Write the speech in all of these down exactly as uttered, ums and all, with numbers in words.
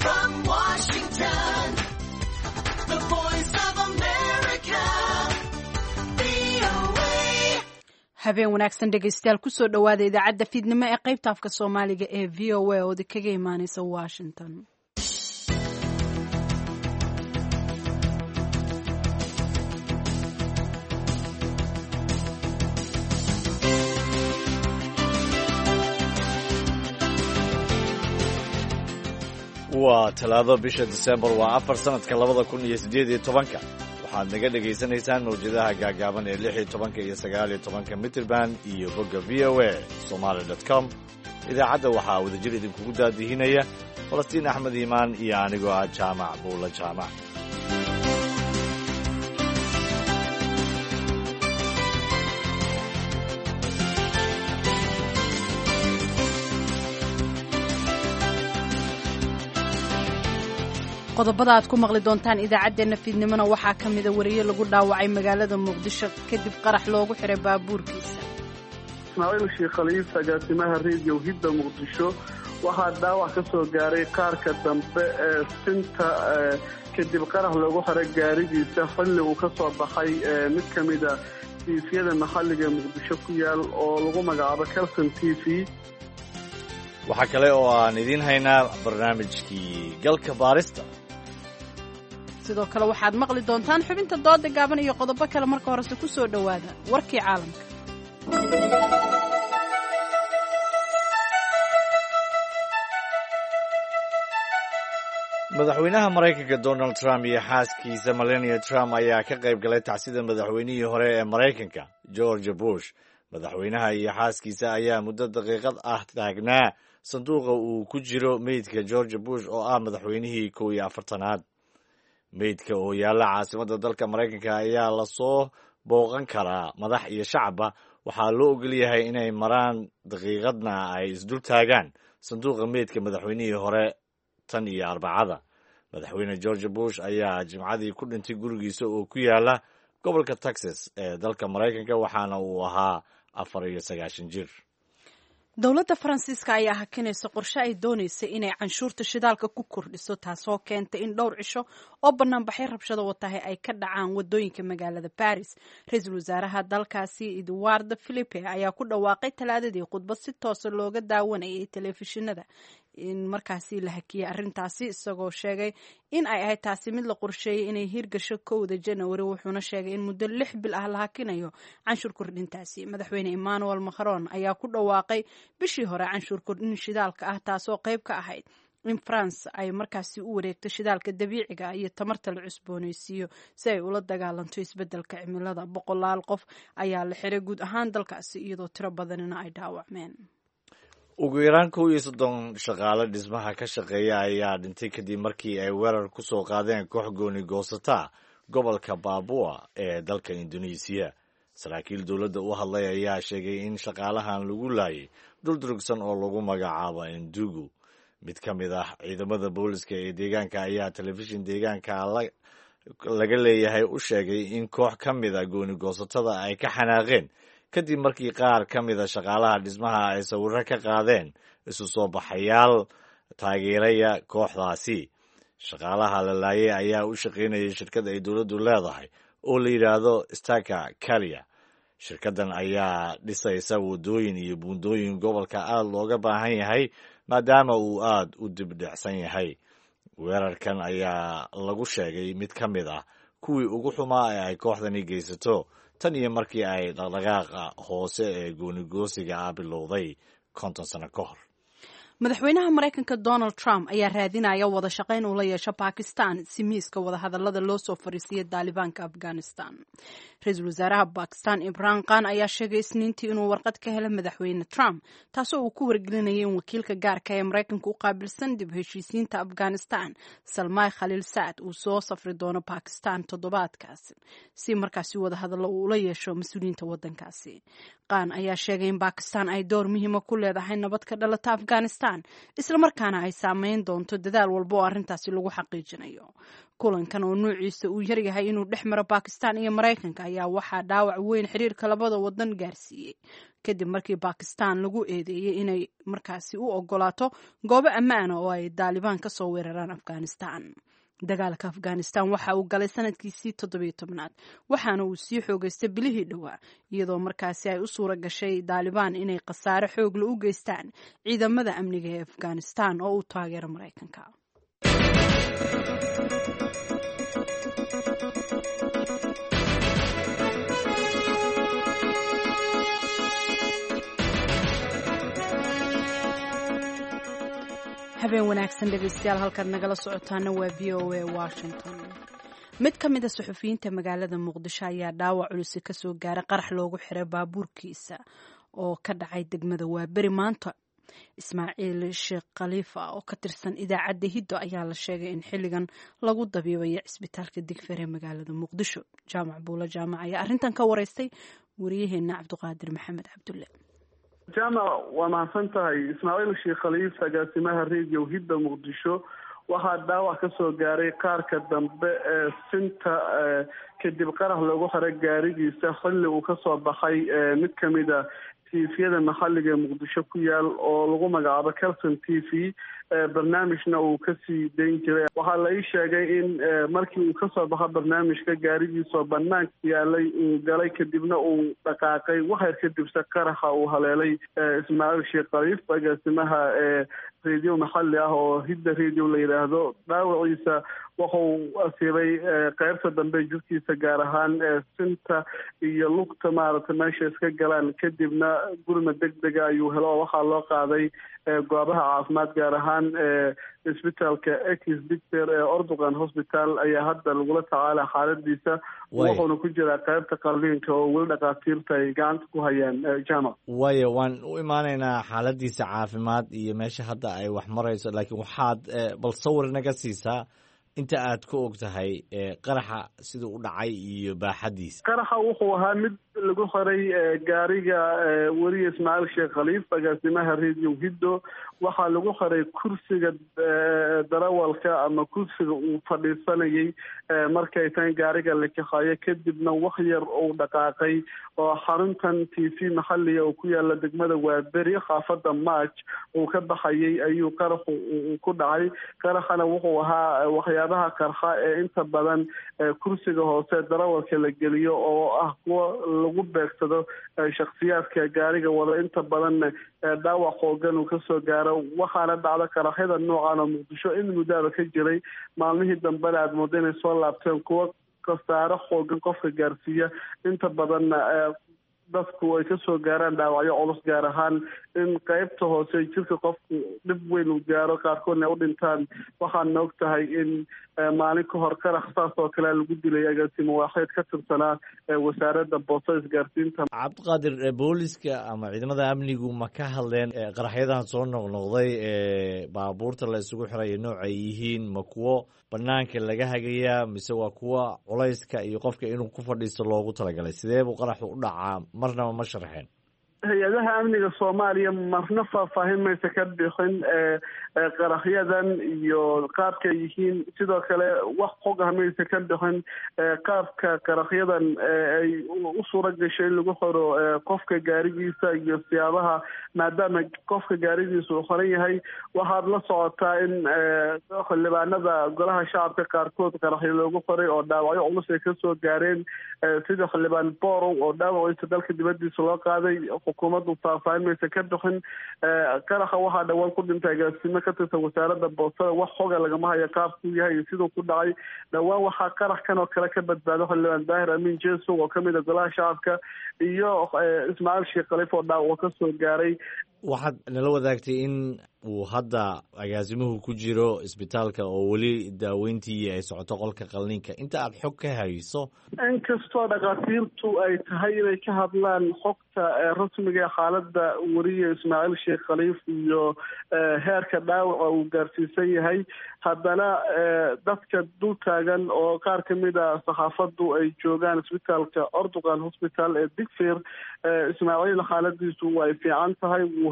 from Washington, the voice of America, V O A. habeen wanaagsan dhegaystayaal kusoo dhowaada idaacadda fiidnimo ee qaybta afka soomaaliga ee v o a oo kaga imaaneysa washington. waa talaado bisha disembar waa afar sanadka labada kun iyo siddeed iyo tobanka waxaad naga dhegaysanaysaan mawjadaha gaagaaban ee lix iyo tobanka iyo sagaal iyo tobanka mitrband iyo bogga v o a somaali dot com idaacadda waxaa wadajir idinkugu daadihinaya falastiin axmed iimaan iyo anigoo ah jaamac buula jaamac qodobada aad ku maqli doontaan idaacaddeenna fiidnimona waxaa ka mida wariye lagu dhaawacay magaalada muqdisho kadib qarax loogu xiray baabuurkiisa. ismaaciil sheekh khaliif agaasimaha reediyo hidda muqdisho waxaa dhaawac ka soo gaaray qaarka dambe ee sinta kadib qarax loogu xiray gaarigiisa xilli uu ka soo baxay mid ka mida tiifiyada maxalliga muqdisho ku yaal oo lagu magacaabo calson t v. waxaa kale oo aan idiin haynaa barnaamijkii galka baarista. sidoo kale waxaad maqli doontaan xubinta dooda gaaban iyo qodobo kale. marka horese ku soo dhowaada warkii caalamka. madaxweynaha maraykanka donald trump iyo xaaskiisa melania trump ayaa ka qayb galay tacsida madaxweynihii hore ee maraykanka george bush. madaxweynaha iyo xaaskiisa ayaa muddo daqiiqad ah taagnaa sanduuqa uu ku jiro meydka george bush oo ah madaxweynihii kow iyo afartanaad. meydka oo yaalla caasimadda dalka maraykanka ayaa lasoo booqan karaa madax iyo shacabba. waxaa loo ogol yahay inay maraan daqiiqadna ay isdul taagaan sanduuqa meydka madaxweynihii hore tan iyo arbacada. madaxweyne george bush ayaa jimcadii ku dhintay gurigiisa oo ku yaalla gobolka texas ee dalka maraykanka waxaana uu ahaa afar iyo sagaashan jir. dowladda faransiiska ayaa hakinaysa qorshe ay doonaysay inay canshuurta shidaalka ku kordhiso taasoo keentay in dhowr cisho oo banaanbaxyo rabshado watahay ay ka dhacaan wadooyinka magaalada baris. ra-iisul wasaaraha dalkaasi edward philippe ayaa ku dhawaaqay talaadadii khudbad si toosa looga daawanayay telefishinada in markaasi la hakiyay arrintaasi isagoo sheegay in ay ahayd taasi mid la qorsheeyey inay hirgasho kowda janawari wuxuuna sheegay in muddo lix bil ah la hakinayo canshuur kordhintaasi. madaxweyne emmanuel macron ayaa ku dhawaaqay bishii hore canshuur kordhin shidaalka ah taasoo qayb ka ahayd in france ay markaasi u wareegto shidaalka dabiiciga iyo tamarta la cusboonaysiiyo si ay ula dagaalanto isbeddelka cimilada. boqolaal qof ayaa la xiray guud ahaan dalkaasi iyadoo tiro badanina ay dhaawacmeen. ugu yaraan kow iyo soddon shaqaale dhismaha ka shaqeeya ayaa dhintay kadib markii ay weerar ku soo qaadeen koox gooni goosata gobolka baabua ee dalka indonesiya. saraakiil dowladda u hadlay ayaa sheegay in shaqaalahan lagu laayay dhul durugsan oo lagu magacaabo endugu. mid ka mid ah ciidamada booliska ee deegaanka ayaa telefishin deegaanka laga leeyahay u sheegay in koox ka mid a gooni goosatada ay ka xanaaqeen kadib markii qaar ka mida shaqaalaha dhismaha ay sawirro ka qaadeen isu soo baxayaal taageeraya kooxdaasi. shaqaalaha la laayay ayaa u shaqaynayay shirkad ay dowladdu leedahay oo la yidhaahdo staka kalia. shirkaddan ayaa dhisaysa waddooyin iyo buundooyin gobolka aad looga baahan yahay maadaama uu aad u dibdhicsan yahay. weerarkan ayaa lagu sheegay mid ka mid ah kuwii ugu xumaa ee ay kooxdani geysato tan iyo markii ay dhaqdhaqaaqa hoose ee goonigoosiga ah bilowday konton sano ka hor. madaxweynaha maraykanka donald trump ayaa raadinaya wada shaqayn uu la yeesho bakistan si miiska wadahadalada loo soo fariisiiyay daalibaanka afghanistan. ra-iisul wasaaraha bakistan imran khan ayaa sheegay isniintii inuu warqad ka helay madaxweyne trump taasoo uu ku wargelinayay in wakiilka gaarka ee maraykanka u qaabilsan dib heshiisiinta afghanistan salmay khaliil saad uu soo safri doono bakistan toddobaadkaasi si markaasi wadahadallo uu ula yeesho mas-uuliyiinta wadankaasi. khan ayaa sheegay in bakistan ay door muhiima ku leedahay nabad ka dhalata afghanistan islamarkaana ay saameyn doonto dadaal walba oo arrintaasi lagu xaqiijinayo. kulankan oo nuuciisa uu yaryahay inuu dhex maro bakistan iyo maraykanka ayaa waxaa dhaawac weyn xiriirka labada wadan gaarsiiyey kadib markii bakistan lagu eedeeyey inay markaasi u ogolaato goobo ammaana oo ay daalibaan ka soo weeraraan afghanistan. dagaalka afghanistan waxa uu galay sanadkiisii toddobiyo tobnaad waxaana uu sii xoogeystay bilihii dhowaa iyadoo markaasi ay u suura gashay daalibaan inay khasaare xoogla u geystaan ciidamada amniga ee afghanistan oo uu taageero maraykanka. habeen wanaagsan dhegeystayaal, halkaad nagala socotaana waa v o a Washington. mid ka mid a suxufiyiinta magaalada muqdisho ayaa dhaawac culus ka soo gaaray qarax loogu xiray baabuurkiisa oo ka dhacay degmada Waaberi maanta. Ismaaciil Sheekh Khalifa oo ka tirsan idaacadda Hiddo ayaa la sheegay in xilligan lagu dabiibayo cisbitaalka Digfeer ee magaalada Muqdisho. Jaamac Buula Jaamac ayaa arrintan ka wareystay wariyaheena Cabdiqaadir Maxamed Cabdulle. jaamac waa mahadsan tahay. Ismaaciil Sheekh Khalifa agaasimaha radio Hiddo Muqdisho waxaa dhaawac ka soo gaaray qaarka dambe ee sinta kadib qarax loogu xiray gaarigiisa xilli uu ka soo baxay mid ka mid a tifiyada maxalliga ee Muqdisho ku yaal oo lagu magacaabo Kalson T V. barnaamijna uu kasii dayn jiray. waxaa la ii sheegay in markii uu kasoo baxo barnaamijka gaarigiisoo banaanka yaalay uu galay kadibna uu dhaqaaqay waxyar kadibse qaraxa uu haleelay Ismaaciil Sheekh Khalifa agaasimaha radio maxalli ah oo Hidda radio la yidhaahdo. dhaawaciisa wuxuu asiibay qaybta dambe jirkiisa gaar ahaan sinta iyo lugta maaragtay meesha iska galaan kadibna gurma degdega ayuu helo oo waxaa loo qaaday goobaha caafimaad gaar ahaan isbitaalka Ex Digfeer ee Orduqan Hospital ayaa hadda lagula tacaala xaaladiisa wuxuuna ku jiraa qaybta qalliinka oo weli dhakhaatiirta ay gacanta ku hayaan. jaamac waayo waan u imaanaynaa xaaladiisa caafimaad iyo meesha hadda ay wax marayso, laakiin waxaad bal sawir naga siisaa inta aad ka og tahay qaraxa siduu u dhacay iyo baaxadiisa. qaraxa wuxuu ahaa mid lagu xiray gaariga weriye Ismaaciil Sheekh Khalifa agaasimaha radio Hiddo. waxaa lagu xiray kursiga darawalka ama kursiga uu fadhiisanayay markay tan gaariga la kaxayo kadibna wax yar uu dhaqaaqay oo xaruntan T V maxalliga oo ku yaala degmada Waaberi xaafada March uu ka baxayay ayuu qaraxu ku dhacay. qaraxana wuxuu ahaa waxyaabaha qarxa ee inta badan kursiga hoose darawalka la geliyo oo ah kuwa lagu beegsado shakhsiyaadka gaariga wada inta badan dhaawac xoogan uu kasoo gaaro. waxaana dhacda qaraxyada noocan oo Muqdisho in muddo ka jiray maalmihii dambena aad moodo inay soo laabteen kuwa khasaare xoogan qofka gaarsiiya inta badanna dadku ay kasoo gaaraan dhaawacyo culus gaar ahaan in qaybta hoose jirka qofku dhib weyn uu gaaro qaarkoodna u dhintaan. waxaana og tahay in maalin ka hor qarax saas oo kale lagu dilay agaasimo waaxeed ka tirsanaa wasaaradda boostada isgaarsiinta. Cabdiqaadir, booliska ama ciidamada amnigu ma ka hadleen qaraxyadan soo noqnoqday ee baabuurta la isugu xirayo noocay yihiin? ma kuwo banaanka laga hagayaa mise waa kuwa culayska iyo qofka inuu ku fadhiisto loogu talagalay? sidee buu qaraxu u dhacaa? marnaba ma sharxeen. hay-adaha amniga Soomaaliya marna faahfaahin maysa ka bixin qaraxyadan iyo qaabka yihiin. sidoo kale wax xog ah maysa ka bixin qaabka qaraxyadan ay u suura gashay in lagu xiro qofka gaarigiisa iyo siyaabaha maadaama qofka gaarigiisa uu xiran yahay. waxaad la socotaa in xildhibaanada golaha shacabka qaarkood qaraxyo loogu xiray oo dhaawacyo culus ay kasoo gaareen sida xildhibaan Borow oo dhaawaciisa dalka dibadiisa loo qaaday. xukuumaddu faahfaahin maysa ka bixin. qaraxa waxaa dhawaan ku dhintay agaasimo ka tirsan wasaaradda boostada. wax xoga lagama hayo qaabkuu yahay iyo siduu ku dhacay. dhawaan waxaa qarax kan oo kale ka badbaado xildhibaan Daahir Amiin Jeesow oo kamid a golaha shacabka iyo Ismaaciil Sheekh Khalifa oo dhaawac ka soo gaaray. waxaad nala wadaagtay in uu hadda agaasimuhu ku jiro isbitaalka oo weli daaweyntii ay socoto qolka qalliinka. inta aad xog ka hayso, inkastoo dhakhaatiirtu ay tahay inay ka hadlaan xogta rasmiga xaaladda weriye Ismaaciil Sheekh Khalifa iyo heerka dhaawaca uu gaarsiisan yahay, haddana dadka dul taagan oo qaar ka mid a saxaafaddu ay joogaan isbitaalka Orduqan Hospital ee Digfeer, Ismaaciil xaaladiisu way fiican tahay, wuu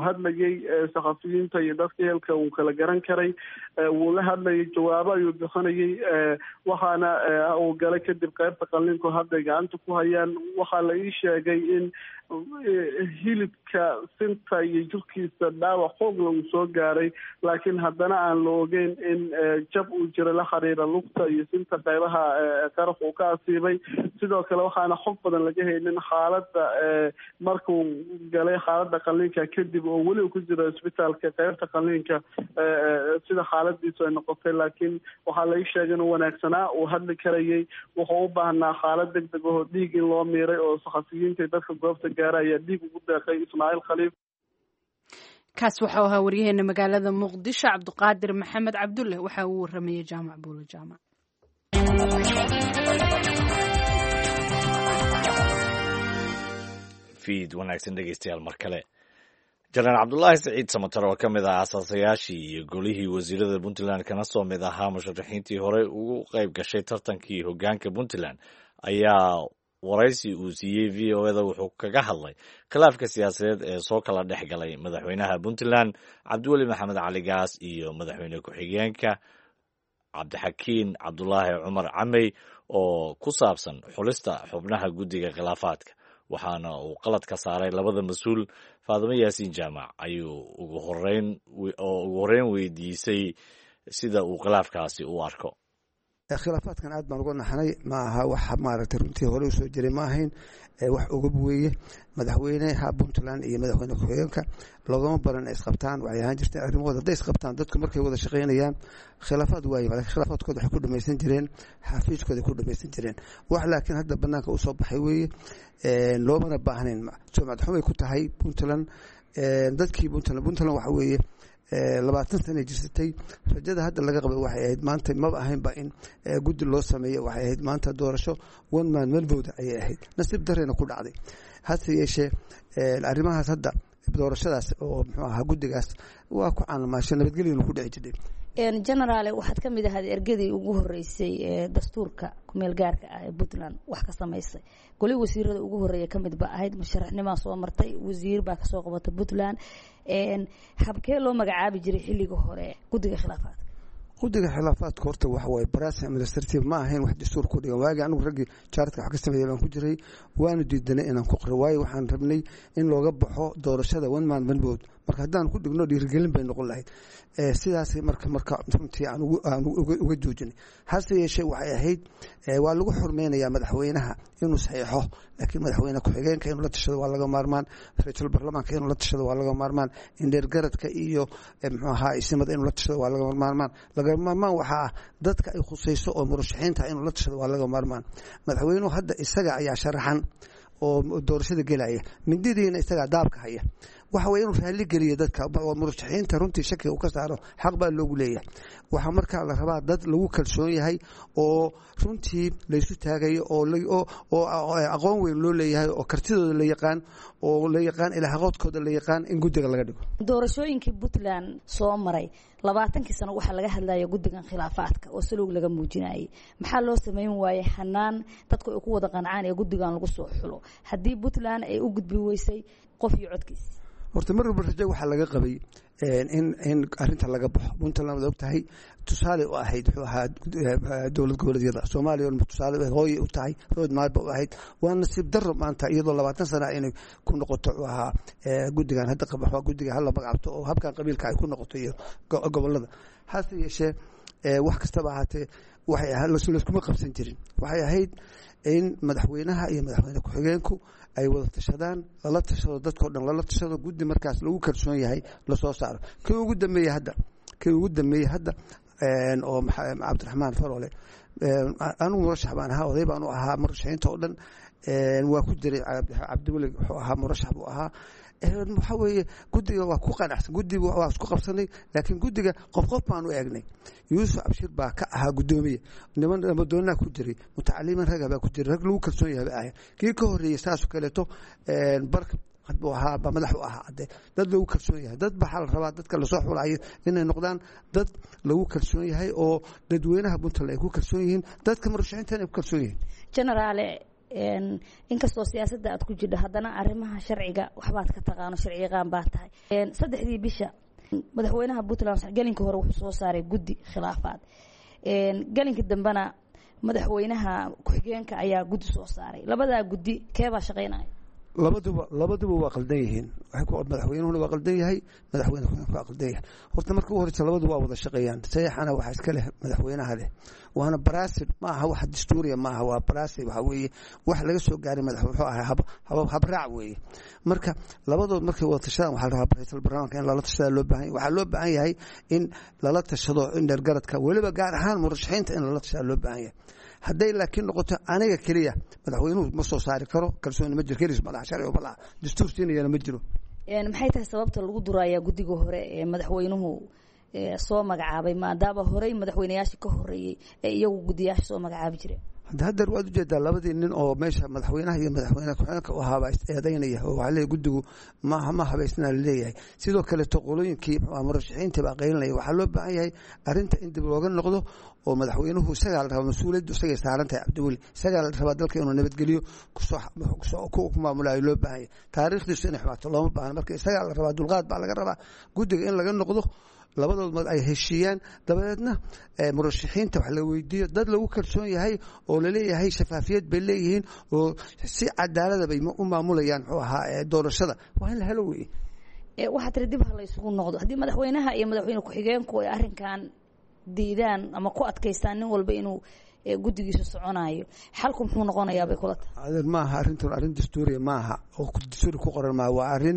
hadlayay saxafiyiinta iyo dadka ehelka uu kala garan karay wuu la hadlayay jawaabo ayuu bixinayay waxaana uu galay kadib qaybta qalliinku hadday gacanta ku hayaan waxaa la ii sheegay in hilibka sinta iyo jirkiisa dhaawac xoogla uu soo gaaray laakiin haddana aan la ogeyn in jab uu jira la xiriira lugta iyo sinta qaybaha qaraf uu ka asiibay sidoo kale waxaana xog badan laga haynin xaaladda markuu galay xaaladda qalliinka kadib oo weli ku jira isbitaalka qaybta qalliinka sida xaaladiisu ay noqotay laakiin waxaa la ii sheegay inuu wanaagsanaa uu hadli karayay wuxuu u baahnaa xaalad deg deg oo dhiig in loo miiray oo saxafiyiinta dadka goobta gaara ayaa dhiig ugu deeqay ismaaciil khaliif kaas waxau ahaa waryaheena magaalada muqdisho cabdiqaadir maxamed cabdulle waxa uu waramayay jaamac buulo jaamac fiid wanaagsan dhegeystayaal mar kale janaan cabdulaahi siciid samatar oo ka mid ah asaasayaashii iyo golihii wasiirada puntland kana soo mid ahaa musharaxiintii horey ugu qayb gashay tartankii hoggaanka puntland ayaa waraysi uu siiyey v o eda wuxuu kaga hadlay khilaafka siyaasadeed ee soo kala dhex galay madaxweynaha puntland cabdiweli maxamed cali gaas iyo madaxweyne ku-xigeenka cabdixakiin cabdulaahi cumar camey oo ku saabsan xulista xubnaha guddiga khilaafaadka waxaana uu qalad ka saaray labada mas-uul faadimo yaasiin jaamac ayuu ugu horeyn oo ugu horreyn weydiisay sida uu khilaafkaasi u arko khilaafaadkan aad baan uga naxnay ma aha wax maaragtay runtii hore usoo jiray ma ahayn wax ogab weeye madaxweyneha puntland iyo madaxweyne ku-xigeenka loogama baran ay isqabtaan waxay ahaan jirteen arrimahooda hadday isqabtaan dadku markay wada shaqaynayaan khilaafaad waaye laakiin khilaafaadkooda waxay ku dhamaysan jireen xafiiskooda ku dhamaysan jireen wax laakiin hadda banaanka usoo baxay weeye loomana baahnayn sumcad xumay ku tahay puntland dadkii puntland puntland waxa weeye labaatan sana jirsatay rajada hadda laga qabay waxay ahayd maanta maba ahaynba in guddi loo sameeyo waxay ahayd maanta doorasho one man one vote ayay ahayd nasiib darreena ku dhacday hase yeeshee arrimahaas hadda doorashadaas oo muxuu ahaa guddigaas waa ku caanamaashay nabadgelyana ku dhici jirtay generaale waxaad ka mid ahayd ergadii ugu horeysay ee dastuurka kumeel gaarka ah ee puntland wax ka samaysay goli wasiirada ugu horeeya ka mid ba ahayd musharaxnimaa soo martay wasiir baa kasoo qabatay puntland habkee loo magacaabi jiray xilliga hore guddiga khilaafaadka guddiga khilaafaadka horta waxa waaye baraas administrative ma ahayn wax dastuur ku dhigan waagi anigu raggii jaaradka wax ka sameeyay baan ku jiray waanu diidanay inaan ku qiro waayo waxaan rabnay in looga baxo doorashada one man one vote marka haddaan ku dhigno dhiirigelin bay noqon lahayd sidaas marka marka runtii aan uga joojinay hase yeeshee waxay ahayd waa lagu xurmeynayaa madaxweynaha inuu saxiixo laakiin madaxweyne ku-xigeenka inuu la tashado waa laga maarmaan ra-iisul baarlamaanka inuu la tashado waa laga maarmaan indheergaradka iyo muxuu ahaa isimada inuu la tashado waa laga maarmaan laga maarmaan waxaa ah dadka ay khusayso oo murashaxiinta inuu la tashado waa laga maarmaan madaxweynuhu hadda isaga ayaa sharaxan oo doorashada gelaya mindidiina isagaa daabka haya waxa way inuu raali geliyo dadka oo murashaxiinta runtii shaki uu ka saaro xaq baa loogu leeyahay waxa markaa la rabaa dad lagu kalsoon yahay oo runtii laysu taagayo oo oo aqoon weyn loo leeyahay oo kartidooda la yaqaan oo la yaqaan ilaa aqoodkooda la yaqaan in guddiga laga dhigo doorashooyinkii puntland soo maray labaatankii sano waxaa laga hadlaya guddigan khilaafaadka oo salowg laga muujinayay maxaa loo sameyn waayey xanaan dadku ay ku wada qancaan ee guddigan lagu soo xulo haddii puntland ay u gudbi weysay qof iyo codkiis horta mar walba rajo waxaa laga qabay in in arinta laga baxo puntland waad ogtahay tusaale u ahayd wuxuu ahaa dowlad goboleedyada soomaaliya oo tusaale hooye u tahay road map u ahayd waa nasiib darro maanta iyadoo labaatan sana inay ku noqoto wuxuu ahaa guddigan hadda qabax waa guddiga hala magacabto oo habkan qabiilka ay ku noqoto iyo gobolada hase yeeshee wax kastaba ahaatee waxay ahayd layskuma qabsan jirin waxay ahayd in madaxweynaha iyo madaxweyne ku-xigeenku ay wada tashadaan lala tashado dadkao dhan lala tashado guddi markaas lagu kalsoon yahay lasoo saaro kii ugu dambeeyey hadda kii ugu dambeeyey hadda oo cabdiraxmaan farole anigu murashax baan ahaa oday baan u ahaa murashaxiinta oo dhan waa ku jiray cabdiweli wuxuu ahaa murashax buu ahaa waxa weeye guddiga waa ku qanacsan guddiga waa isku qabsanay laakiin guddiga qof qof baan u eegnay yuusuf cabshir baa ka ahaa guddoomiye niman nabadoonaha ku jiray mutacaliman raga baa ku jiray rag lagu kalsoon yahay ba ahayn kii ka horreeyey saasoo kaleeto barka buu ahaa ba madax u ahaa ade dad lagu kalsoon yahay dad baxaa la rabaa dadka lasoo xulayo inay noqdaan dad lagu kalsoon yahay oo dadweynaha puntland ay ku kalsoon yihiin dadka murashaxiinta ay ku kalsoon yihiin generaale inkastoo siyaasadda aad ku jirto haddana arrimaha sharciga waxbaad ka taqaano sharci yaqaan baa tahay saddexdii bisha madaxweynaha Puntland galinka hore wuxuu soo saaray guddi khilaafaad galinka dambena madaxweynaha ku-xigeenka ayaa guddi soo saaray labadaa guddi keebaa shaqaynaya labaduba labaduba waa qaldan yihiin waxay ku madaxweynuhuna waa qaldan yahay madaxweyne ku waa qaldan yahay horta marka ugu horeysa labaduba waa wada shaqeeyaan sayaxana waxa iska leh madaxweynaha leh waana baraasib ma aha wax dastuuriya ma aha waa baraasib waxa weeye wax laga soo gaaray madax wuxuu ahaa hab hab habraac weeye marka labadood markay wada tashadaan waxa la rabaa ra'iisul barnaamijka in lala tashado loo baahan yahay waxa loo baahan yahay in lala tashado in dhergaradka waliba gaar ahaan murashaxiinta in lala tashado loo baahan yahay hadday laakiin noqoto aniga kaliya madaxweynuhu ma soo saari karo kalsooni ma jiro kelis madax sharci oo balaha dastuurtiina ma jiro een maxay tahay sababta lagu duraya gudiga hore ee madaxweynuhu soo magacaabay maadaama horey madaxweynayaasha ka horeeyay ee iyagu gudiyaasha soo magacaabi jireen hadda waad u jeedaa labadii nin oo meesha madaxweynaha iyo madaxweynaha ku-xigeenka u ahaaba eedaynaya oo waxa leeyahay gudigu ma ma habaysnaa leeyahay sidoo kale toqolooyinkii murashaxiinta baa qaylinaya waxa loo baahan yahay arinta in dib looga noqdo oo madaxweynuhu isaga la rabo mas'uuliyaddu isaga saaran tahay Cabdiweli isaga la rabo dalka inuu nabadgeliyo kusoo ku maamulayo loo baahan yahay taariikhdiisu in ximaato looma baahan marka isaga la rabo dulqaad baa laga rabaa gudiga in laga noqdo labadood mad ay heshiiyaan dabadeedna murashaxiinta wax la weydiiyo dad lagu kalsoon yahay oo la leeyahay shafaafiyad bay leeyihiin oo si cadaalad bay u maamulayaan wuxuu ahaa doorashada waa in la helo weey ee waxa tiri dib ha la isugu noqdo hadii madaxweynaha iyo madaxweyne ku-xigeenku ay arrinkan diidaan ama ku adkaystaan nin walba inuu gudigiisa soconayo xalku muxuu noqonayaa bay kula tahay adeer ma aha arrintan arrin dastuuriya ma aha oo dastuuri ku qoran ma waa arrin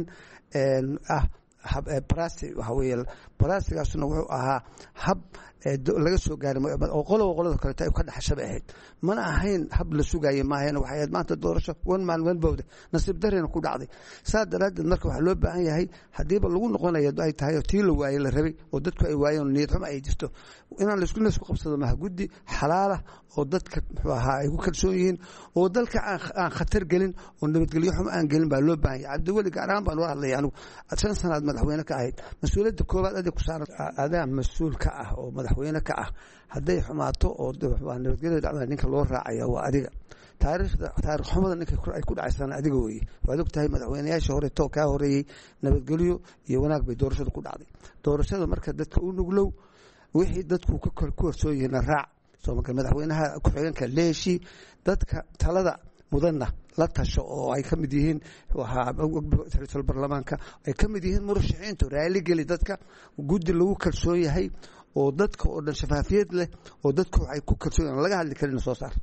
ah hab barasi waxa weeye barasigaasna wuxuu ahaa hab laga soo gaaray oo qolo qolada kale ay ka dhaxashaba ahayd mana ahayn hab la sugaayay ma ahayn waxa ay maanta doorasho one man one vote nasiib dareen ku dhacday saadaraad marka waxa loo baahan yahay hadiiba lagu noqonayo ay tahay tii la waayay la rabay oo dadku ay waayeen niyad xumo ay jirto inaan la isku la isku qabsado ma gudi xalaala oo dadka wuxuu ahaa ay ku kalsoon yihiin oo dalka aan khatar gelin oo nabadgelyo xumo aan gelin baa loo baahan yahay Cabdiweli gaaraan baan war hadlay anigu shan sanaad madaxweyne ka ahayd mas'uuliyadda koobaad adeeg ku saaran adaa mas'uul ka ah oo madaxweyne ka ah haday xumaato oo nabadgelyo dhacdo ninka loo raacayo waa adiga taariikhda taariikh xumada ninka ay ku dhacaysana adiga weeye waad ogtahay madaxweynayaasha hore to ka horeeyay nabadgelyo iyo wanaag bay doorashada ku dhacday doorashada marka dadka u nuglow wixii dadku ka kor koorsoonayna raac soo marka madaxweynaha ku-xigeenka leeshi dadka talada mudanna la tasho oo ay kamid yihiin waxa ra'iisul baarlamaanka ay kamid yihiin murashaxiintu raali gali dadka gudi lagu kalsoon yahay oo dadka oo dhan shafaafiyad leh oo dadku ay ku kalsoon laga hadli karin soo saar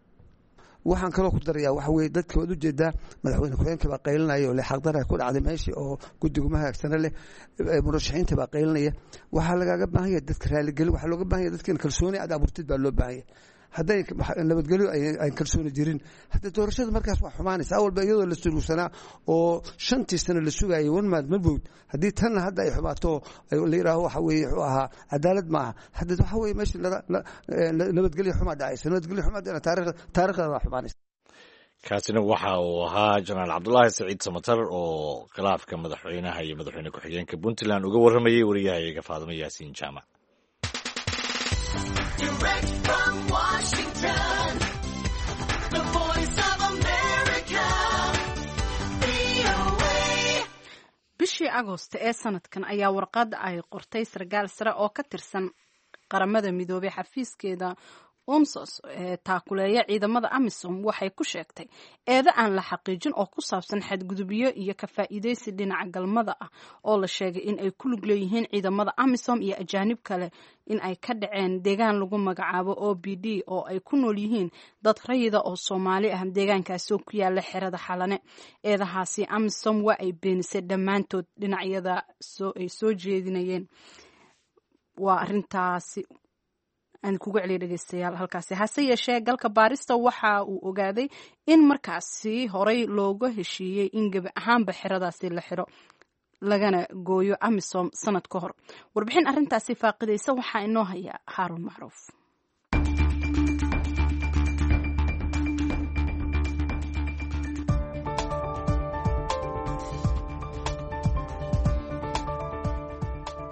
waxaan kaloo ku darayaa waxa weeye dadka wada jeedaa madaxweyne ku-xigeenka baa qaylinaya oo xaqdara ku dhacday meeshii oo gudigu ma haagsana leh murashaxiinta baa qaylinaya waxa laga baahan yahay dadka raali gali waxa looga baahan yahay dadka kalsooni aad abuurtid baa loo baahan yahay haday nabadgelyo ay kalsooni jirin hada doorashada markaas wax xumaanaysa awalba iyadoo la sugsanaa oo shantii sano la sugayay one man mabud hadii tan hadda ay xumaato la yiraahdo waxa weeye wuxuu ahaa cadaalad ma aha hada waxa weeye meesha nabadgelyo xumaa dhacaysa nabadgelyo xumaa dhacaysa taariikh taariikhda xumaanaysa kaasina waxa uu ahaa Janaal Cabdullaahi Saciid Samatar oo khilaafka madaxweynaha iyo madaxweyne ku-xigeenka Puntland uga waramayay wariyahayaga Faadimo Yaasiin Jaamac Direct from Washington, the voice of America, V O A. bishii Agoosto ee sanadkan ayaa warqad ay qortay sargaal sare oo ka tirsan qaramada midoobay xafiiskeeda UNSOS ee taakuleeya ciidamada AMISOM waxay ku sheegtay eeda aan la xaqiijin oo ku saabsan xadgudubyo iyo ka faa'iideysi dhinaca galmada ah oo la sheegay in ay ku lug leeyihiin ciidamada AMISOM iyo ajaanib kale in ay ka dhaceen deegaan lagu magacaabo O B D oo ay ku nool yihiin dad rayida oo Soomaali ah deegaankaas oo ku yaala xerada Xalane eedahaasi AMISOM waa ay beenisay dhammaantood dhinacyada soo ay soo jeedinayeen waa arintaasi aan kugu celiyo dhageystayaal halkaasi hase yeeshee galka baarista waxa uu ogaaday in markaasi horey looga heshiiyey in gabi ahaanba xeradaasi la xiro lagana gooyo AMISOM sanad ka hor warbixin arintaasi faaqidaysa waxaa inoo haya Haarun Macruuf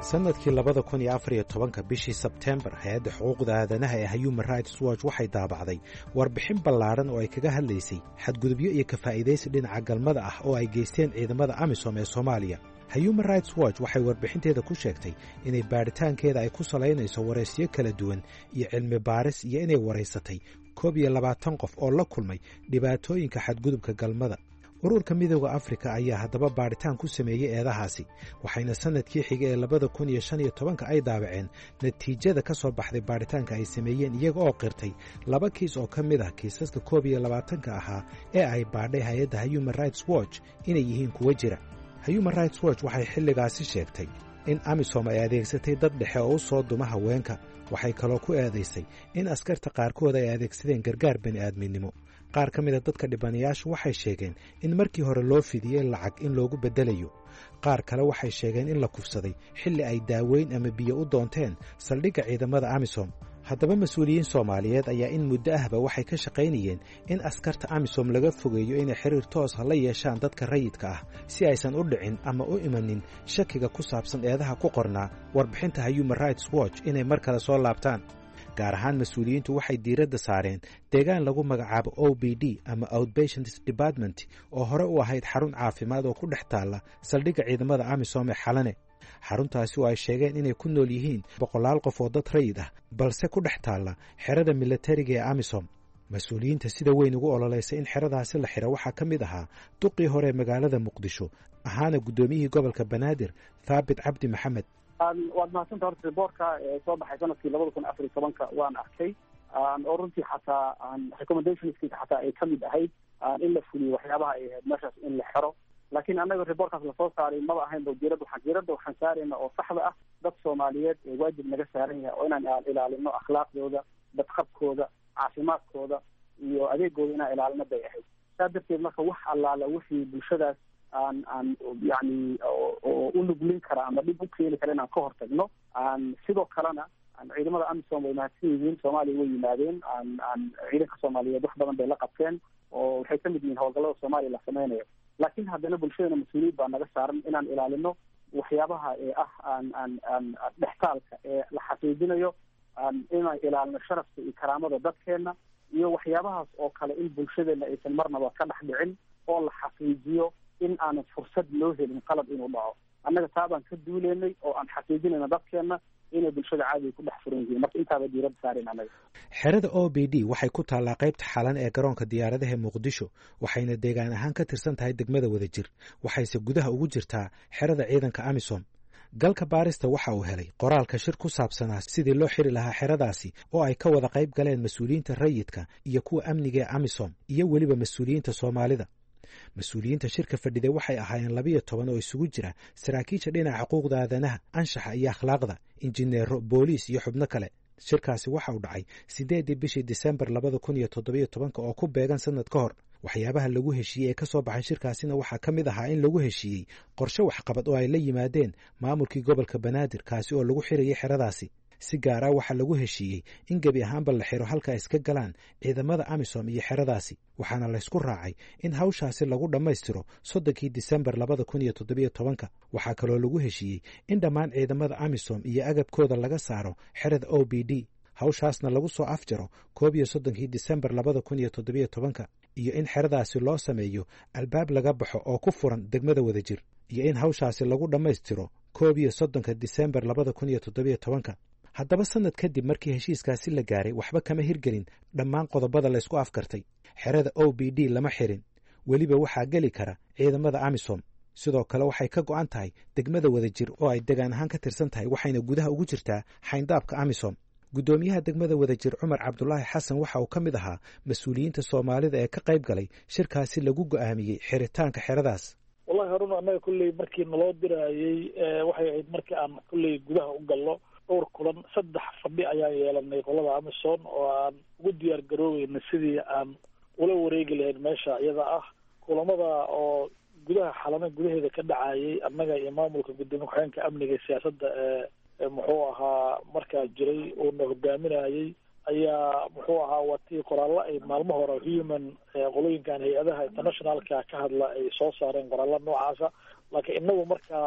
sannadkii labada kun iyo afar iyo tobanka bishii sebteembar hay-adda xuquuqda aadanaha ee human rights watch waxay daabacday warbixin ballaadhan oo ay kaga hadlaysay xadgudubyo iyo kafaa'idaysi dhinaca galmada ah oo ay geysteen ciidamada amisom ee soomaaliya. human rights watch waxay warbixinteeda ku sheegtay inay baadhitaankeeda ay ku salaynayso waraysiyo kala duwan iyo cilmi baaris iyo inay waraysatay koob iyo labaatan qof oo la kulmay dhibaatooyinka xadgudubka galmada. ururka midooda afrika ayaa haddaba baadhitaan ku sameeyey eedahaasi waxayna sannadkii xiga ee labada kun iyo shan iyo tobanka ay daabaceen natiijada ka soo baxday baadhitaanka ay sameeyeen iyaga oo qirtay laba kiis oo ka mid ah kiisaska koob iyo labaatanka ahaa ee ay baadhay hay-adda human rights watch inay yihiin kuwa jira. human rights watch waxay xilligaasi sheegtay in amisom ay adeegsatay dad dhexe oo u soo duma haweenka. waxay kaloo ku eedaysay in askarta qaarkood ay adeegsadeen gargaar bani'aadminimo. qaar ka mida dadka dhibanayaashu waxay sheegeen in markii hore loo fidiyey lacag in loogu beddelayo. qaar kale waxay sheegeen in la kufsaday xilli ay daaweyn ama biyo u doonteen saldhigga ciidamada amisom. haddaba mas-uuliyiin soomaaliyeed ayaa in muddo ahba waxay ka shaqaynayeen in askarta amisom laga fogeeyo inay xiriir toosa la yeeshaan dadka rayidka ah si aysan u dhicin ama u imanin shakiga ku saabsan eedaha ku qornaa warbixinta human rights watch inay mar kale soo laabtaan. gaar ahaan mas-uuliyiintu waxay diiradda saareen deegaan lagu magacaabo o b d ama outpatient department oo hore u ahayd xarun caafimaad oo ku dhex taalla saldhigga ciidamada amisom ee xalane. xaruntaasi oo ay sheegeen inay ku nool yihiin boqolaal qof oo dad rayid ah balse ku dhex taalla xerada milatariga ee amisom. mas-uuliyiinta sida weyn ugu ololaysa in xeradaasi la xiro waxaa ka mid ahaa duqii hore ee magaalada muqdisho ahaana guddoomiyihii gobolka banaadir thaabit cabdi maxamed. waad mahadsanta horta riboortka ee soo baxay sanadkii labada kun afar iyo tobanka waan arkay oo runtii xataa recommendationskiisa xataa ay ka mid ahayd in la fuliyo waxyaabaha ay ahayd meeshaas in la xero. laakiin annaga riboorkaas lasoo saaray maba ahayn ba diirada waxaan diirada waxaan saarayna oo saxda ah dad soomaaliyeed ee waajib naga saaran yahay oo inaan ilaalino akhlaaqdooda, badqabkooda, caafimaadkooda iyo adeegooda inaan ilaalino bay ahayd. saa darteed marka wax allaala wixii bulshadaas aan aan yani oo u nuglin kara ama dhib u keeni kara inaan ka hortagno. sidoo kalena ciidamada amisom way mahadsan yihiin, soomaaliya way yimaadeen. aan ciidanka soomaaliyeed wax badan bay la qabteen oo waxay ka mid yihiin howlgallada soomaaliya la sameynayo. laakiin haddana bulshadana mas-uuliyad baa naga saaran inaan ilaalino waxyaabaha ee ah aan aan aan dhextaalka ee la xaqiijinayo, inaan ilaalino sharafka iyo karaamada dadkeena iyo waxyaabahaas oo kale in bulshadeena aysan marnaba ka dhex dhicin oo la xaqiijiyo in aanan fursad loo helin qalab inuu dhaco. annaga taa baan ka duuleynay oo aan xaqiijinayna dadkeena inay bulshada caadiga ku dhex furan yihiin. marka intaaba diiradda saareen annaga. xerada o b d waxay ku taallaa qaybta xalan ee garoonka diyaaradaha muqdisho waxayna deegaan ahaan ka tirsan tahay degmada wadajir waxayse gudaha ugu jirtaa xerada ciidanka amisom. galka baarista waxa uu helay qoraalka shir ku saabsanaa sidii loo xiri lahaa xeradaasi oo ay ka wada qayb galeen mas-uuliyiinta rayidka iyo kuwa amniga ee amisom iyo weliba mas-uuliyiinta soomaalida. mas-uuliyiinta shirka fadhiday waxay ahaayeen labiyo toban oo isugu jira saraakiisha dhinaca xuquuqda aadanaha, anshaxa iyo akhlaaqda, injineero, booliis iyo xubno kale. shirkaasi waxa uu dhacay siddeedii bishii disembar labada kun iyo toddobiyo tobanka oo ku beegan sannad ka hor. waxyaabaha lagu heshiiyey ee ka soo baxay shirkaasina waxaa ka mid ahaa in lagu heshiiyey qorshe waxqabad oo ay la yimaadeen maamulkii gobolka banaadir kaasi oo lagu xirayay xeradaasi. si gaar ah waxaa lagu heshiiyey in gebi ahaanba la xiro halka iska galaan ciidamada amisom iyo xeradaasi. waxaana laysku raacay in hawshaasi lagu dhammaystiro soddonkii disembar labada kun iyo toddobiyo tobanka. waxaa kaloo lagu heshiiyey in dhammaan ciidamada amisom iyo agabkooda laga saaro xerada o b d. hawshaasna lagu soo afjaro koob iyo soddonkii disembar labada kun iyo toddobiyo tobanka iyo in xeradaasi loo sameeyo albaab laga baxo oo ku furan degmada wadajir iyo in hawshaasi lagu dhammaystiro koob iyo soddonka disembar labada kun iyo toddobiyo tobanka. haddaba sannad kadib markii heshiiskaasi la gaaray waxba kama hirgelin dhammaan qodobada laysku afkartay. xerada o b d lama xirin, weliba waxaa geli kara ciidamada amisom. sidoo kale waxay ka go'an tahay degmada wadajir oo ay degaan ahaan ka tirsan tahay waxayna gudaha ugu jirtaa xayndaabka amisom. guddoomiyaha degmada wadajir cumar cabdulaahi xasan waxa uu ka mid ahaa mas-uuliyiinta soomaalida ee ka qayb galay shirkaasi lagu go'aamiyey xiritaanka xeradaas. wallahi haruna annaga kulley markii naloo diraayey waxay ahayd markii aan kulley gudaha u gallo dhowr kulan saddex fadhi ayaan yeelanay qolada amisom oo aan ugu diyaar garoobeyna sidii aan ula wareegi lahayn meesha iyada ah. kulamada oo gudaha xalana gudaheeda ka dhacayay annaga iyo maamulka gudoomiye ku-xigeenka amniga iyo siyaasadda ee muxuu ahaa markaa jiray uuna hogaaminayay ayaa muxuu ahaa watii qoraallo ay maalmo hore human qolooyinkan hay-adaha internationalka ka hadla ay soo saareen qoraallo noocaasa. laakiin inagu markaa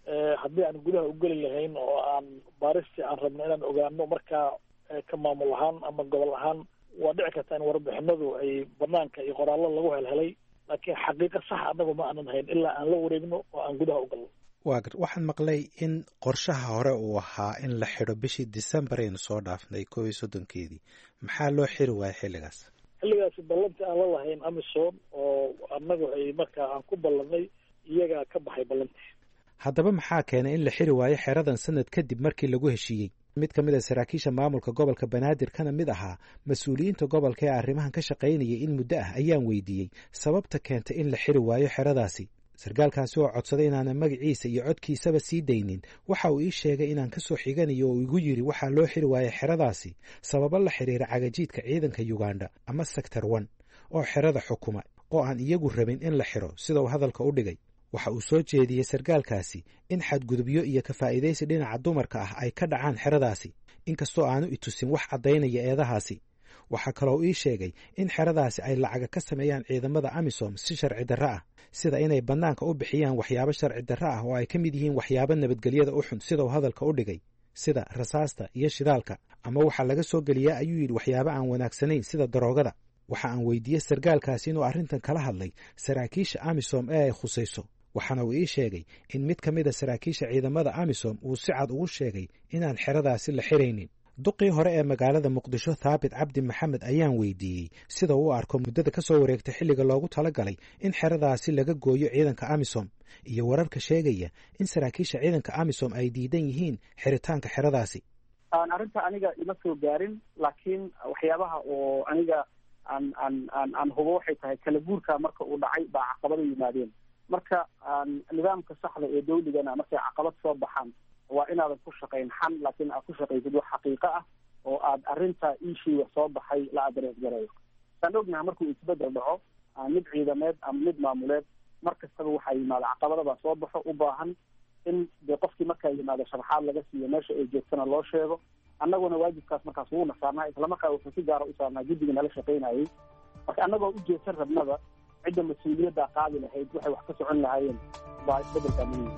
haddii aan gudaha u geli lahayn oo aan baaristii aan rabno inaan ogaano markaa ka maamul ahaan ama gobol ahaan waa dhici karta in warbixinadu ay banaanka iyo qoraallo lagu helhelay laakiin xaqiiqa sax annagu ma aanan hayn ilaa aan la wareegno oo aan gudaha u galno waa gar waxaan maqlay in qorshaha hore uu ahaa in la xidho bishii december aynu soo dhaafnay koob iyo soddonkeedii maxaa loo xiri waayay xilligaas xilligaasi ballantii aan la lahayn amisom oo annagu ay markaa aan ku ballanay iyagaa ka baxay ballantii haddaba maxaa keenay in la xiri waayo xeradan sanad kadib markii lagu heshiiyey mid ka mid a saraakiisha maamulka gobolka banaadir kana mid ahaa mas-uuliyiinta gobolka ee arrimahan ka shaqaynayay in muddo ah ayaan weydiiyey sababta keentay in la xiri waayo xeradaasi sarkaalkaasi oo codsaday inaanan magaciisa iyo codkiisaba sii daynin waxa uu ii sheegay inaan ka soo xiganayo oo igu yidhi waxaa loo xiri waayay xeradaasi sababo la xiriira cagajiidka ciidanka yuganda ama sector one oo xerada xukuma oo aan iyagu rabin in la xiro sida uu hadalka u dhigay waxa uu soo jeediyey sarkaalkaasi in xadgudubyo iyo ka faa'iidaysi dhinaca dumarka ah ay ka dhacaan xeradaasi inkastoo aanu itusin wax caddaynaya eedahaasi waxaa kaloo ii sheegay in xeradaasi ay lacaga ka sameeyaan ciidamada amisom si sharci darro ah sida inay bannaanka u bixiyaan waxyaabo sharci darro ah oo ay ka mid yihiin waxyaabo nabadgelyada u xun sida uu hadalka u dhigay sida rasaasta iyo shidaalka ama waxaa laga soo geliyaa ayuu yidhi waxyaabo aan wanaagsanayn sida daroogada waxa aan weydiiyey sarkaalkaasi inuu arrintan kala hadlay saraakiisha amisom ee ay khusayso waxaana uu ii sheegay in mid ka mid a saraakiisha ciidamada amisom uu si cad ugu sheegay inaan xeradaasi la xiraynin duqii hore ee magaalada muqdisho thaabit cabdi maxamed ayaan weydiiyey sida uu arko muddada ka soo wareegtay xilliga loogu talagalay in xeradaasi laga gooyo ciidanka amisom iyo wararka sheegaya in saraakiisha ciidanka amisom ay diidan yihiin xiritaanka xeradaasi arrinta aniga ima soo gaarin laakiin waxyaabaha oo aniga aan aan aan aan hubo waxay tahay kala guurka marka uu dhacay baa caqabada yimaadeen marka nidaamka saxda ee dawligana markay caqabad soo baxaan waa inaadan ku shaqayn xan laakiin aad ku shaqaysid wax xaqiiqo ah oo aad arrinta iishiiga soo baxay la adrees gareeyo saan ognaha markuu isbedel dhaco mid ciidameed ama mid maamuleed mar kastaba waxaa yimaada caqabadabaa soo baxo u baahan in dee qofkii markaa yimaado sharaxaad laga siiyo meesha ay joogtana loo sheego annaguna waajibkaas markaas wuuna saarnaa islamarkaa wuxuu si gaara u saarnaa guddiga nala shaqaynayay marka annagoo u jeedsan rabnaba cidda mas-uuliyaddaa qaadi lahayd waxay wax ka socon lahaayeen baa isbedelkaa muhiim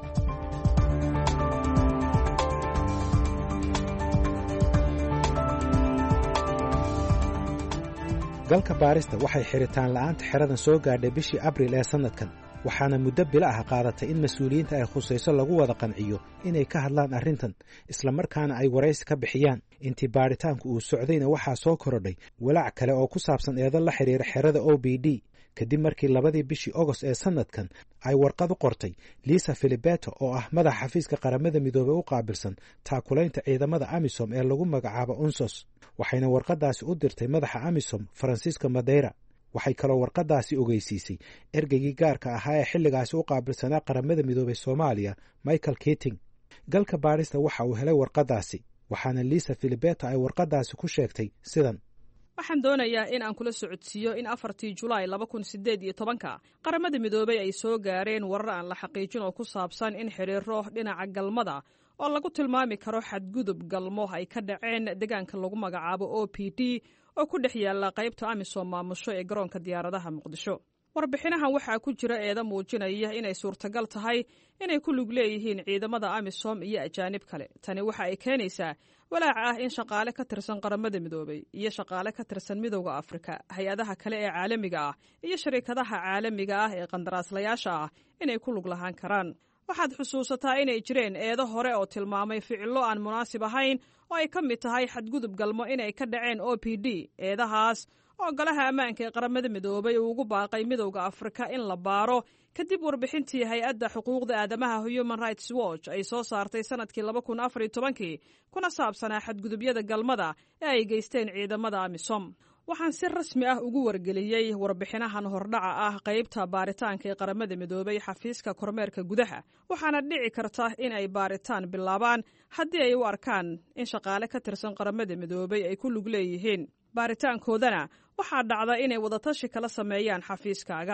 galka baarista waxay xiritaan la'aanta xeradan soo gaadhay bishii abriil ee sannadkan waxaana muddo bilo ah qaadatay in mas-uuliyiinta ay khusayso lagu wada qanciyo inay ka hadlaan arrintan islamarkaana ay waraysi ka bixiyaan intii baadhitaanku uu socdayna waxaa soo korodhay walaac kale oo ku saabsan eedo la xidhiira xerada o b d kadib markii labadii bishii ogost ee sannadkan ay warqad u qortay liisa filibeto oo ah madaxa xafiiska qaramada midoobey u qaabilsan taakulaynta ciidamada amisom ee lagu magacaabo unsos waxayna warqaddaasi u dirtay madaxa amisom faransiiska madeyra waxay kaloo warqaddaasi ogeysiisay ergeygii gaarka ahaa ee xilligaasi u qaabilsanaa qaramada midoobey soomaaliya michael kiting galka baadhista waxa uu helay warqaddaasi waxaana liisa filibeto ay warqaddaasi ku sheegtay sidan waxaan doonayaa in aan kula socodsiiyo in afartii julaay laba kun sideed iyo tobanka qaramada midoobey ay soo gaareen warar aan la xaqiijin oo ku saabsan in xiriiro dhinaca galmada oo lagu tilmaami karo xadgudub galmo ay ka dhaceen deegaanka lagu magacaabo o p d oo ku dhex yaalla qaybta amisom maamusho ee garoonka diyaaradaha muqdisho warbixinahan waxaa ku jira eeda muujinaya inay suurtagal tahay inay ku lug leeyihiin ciidamada amisom iyo ajaanib kale tani waxa ay keenaysaa walaac ah in shaqaale ka tirsan qaramada midoobey iyo shaqaale ka tirsan midowda afrika hay-adaha kale ee caalamiga ah iyo shariikadaha caalamiga ah ee qandaraaslayaasha ah inay ku lug lahaan karaan waxaad xusuusataa inay jireen eedo hore oo tilmaamay ficillo aan munaasib ahayn oo ay ka mid tahay xadgudub galmo inay ka dhaceen o p d eedahaas oo golaha ammaanka ee qaramada midoobey uu ugu baaqay midowda afrika in la baaro kadib warbixintii hay-adda xuquuqda aadamaha human rights watch ay soo saartay sanadkii laba kun afar iyo tobankii kuna saabsanaa xadgudubyada galmada ee ay geysteen ciidamada amisom waxaan si rasmi ah ugu wargeliyey warbixinahan hordhaca ah qaybta baaritaanka ee qaramada midoobey xafiiska kormeerka gudaha waxaana dhici karta in ay baaritaan bilaabaan haddii ay u arkaan in shaqaale ka tirsan qaramada midoobey ay ku lug leeyihiin baaritaankoodana waxaa dhacda inay wadatashi kala sameeyaan xafiiskaaga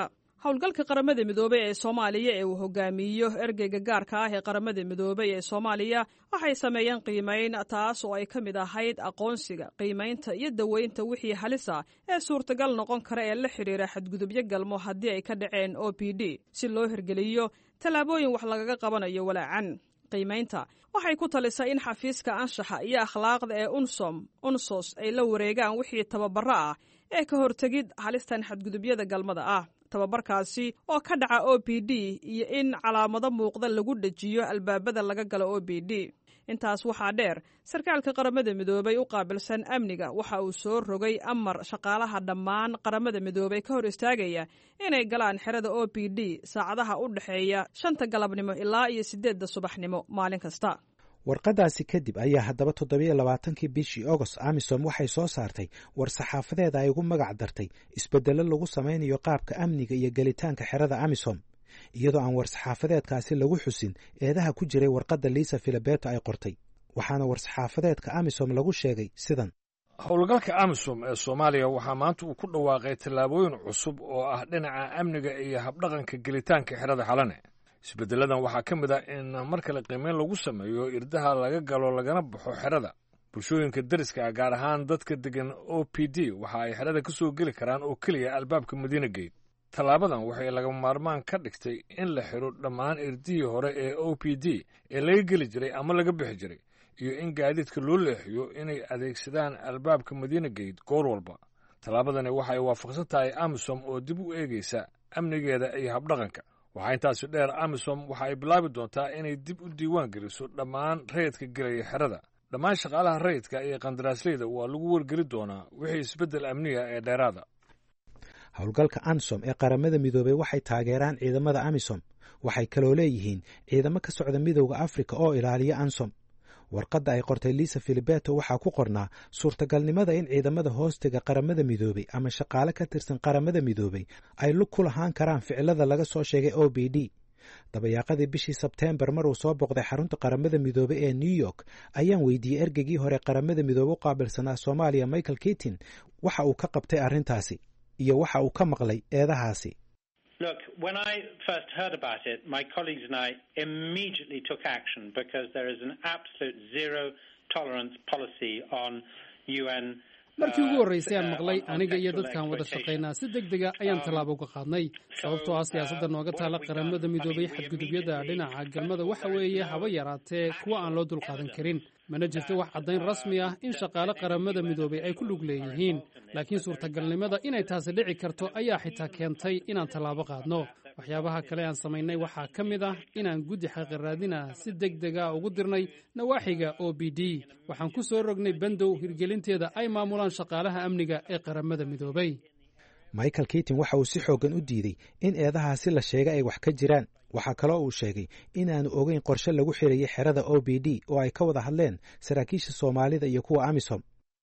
howlgalka qaramada midoobey ee soomaaliya ee uu hogaamiyo ergeyga gaarka ah ee qaramada midoobey ee soomaaliya waxay sameeyeen qiimayn taas oo ay ka mid ahayd aqoonsiga qiimaynta iyo daweynta wixii halisa ee suurtagal noqon kara ee la xidhiira xadgudubyo galmo haddii ay ka dhaceen o p d si loo hirgeliyo tallaabooyin wax lagaga qabanayo walaacan qiimaynta waxay ku talisay in xafiiska anshaxa iyo akhlaaqda ee unsom unsos ay la wareegaan wixii tababaro ah ee ka hortegid halistan xadgudubyada galmada ah tababarkaasi oo ka dhaca o p d iyo in calaamado muuqda lagu dhejiyo albaabada laga galo o p d intaas waxaa dheer sarkaalka qaramada midoobey u qaabilsan amniga waxa uu soo rogay amar shaqaalaha dhammaan qaramada midoobey ka hor istaagaya inay galaan xerada o p d saacadaha u dhexeeya shanta galabnimo ilaa iyo siddeedda subaxnimo maalin kasta warqadaasi kadib ayaa haddaba toddobiyo labaatankii bishii agost amisom waxay soo saartay war saxaafadeeda ay ugu magac dartay isbeddello lagu samaynayo qaabka amniga iyo gelitaanka xerada amisom iyadoo aan war-saxaafadeedkaasi lagu xusin eedaha ku jiray warqadda liisa filabeto ay qortay waxaana war-saxaafadeedka amisom lagu sheegay sidan howlgalka amisom ee soomaaliya waxaa maanta uu ku dhawaaqay tallaabooyin cusub oo ah dhinaca amniga iyo habdhaqanka gelitaanka xerada xalane isbeddeladan waxaa ka mid ah in mar kale qiimeyn lagu sameeyo irdaha laga galo lagana baxo xerada bulshooyinka deriska ah gaar ahaan dadka degan o p d waxa ay xerada ka soo geli karaan oo keliya albaabka madiina gate tallaabadan waxay lagama maarmaan ka dhigtay in la xidho dhammaan irdihii hore ee o p d ee laga geli jiray ama laga bixi jiray iyo in gaadiidka loo leexiyo inay adeegsadaan albaabka madiina gate goor walba tallaabadani waxay waafaqsan tahay amisom oo dib u eegaysa amnigeeda iyo habdhaqanka waxaa intaasi dheer amisom waxa ay bilaabi doontaa inay dib u diiwaan geliso dhammaan rayidka gelaya xerada dhammaan shaqaalaha rayidka iyo qandaraasleyda waa lagu wargeli doonaa wixii isbeddel amniga ee dheeraada howlgalka ansom ee qaramada midoobey waxay taageeraan ciidamada amisom waxay kaloo leeyihiin ciidamo ka socda midowda afrika oo ilaaliya ansom warqadda ay qortay liisa filibeto waxaa ku qornaa suurtagalnimada in ciidamada hoostiga qaramada midoobey ama shaqaale ka tirsan qaramada midoobey ay lug ku lahaan karaan ficilada laga soo sheegay o b d dabayaaqadii bishii sebteembar maruu soo boqday xarunta qaramada midoobey ee new york ayaan weydiiyey ergegii hore qaramada midoobe u qaabilsanaa soomaaliya michael kitin waxa uu ka qabtay arrintaasi iyo waxa uu ka maqlay eedahaasi Look, when I first heard about it, my colleagues and I immediately took action because there is an absolute zero tolerance policy on U N. markii ugu horreysay aan maqlay aniga iyo dadkaan wada shaqaynaa si deg dega ayaan tallaabo uga qaadnay sababtoo ah siyaasadda nooga taala qaramada midoobay xadgudubyada dhinaca galmada waxa weeye haba yaraatee kuwa aan loo dulqaadan karin mana jirto wax caddayn rasmi ah in shaqaale qaramada midoobay ay ku lug leeyihiin laakiin suurtagalnimada inay taasi dhici karto ayaa xitaa keentay inaan tallaabo qaadno waxyaabaha kale aan samaynay waxaa ka mid ah inaan guddi xaqiiraadina si deg dega ugu dirnay nawaaxiga o b d waxaan ku soo rognay bandow hirgelinteeda ay maamulaan shaqaalaha amniga ee qaramada midoobay michael kitin waxa uu si xooggan u diiday in eedahaasi la sheegay ay wax ka jiraan waxaa kaloo uu sheegay inaanu ogeyn qorshe lagu xirayay xerada o b d oo ay ka wada hadleen saraakiisha soomaalida iyo kuwa amisom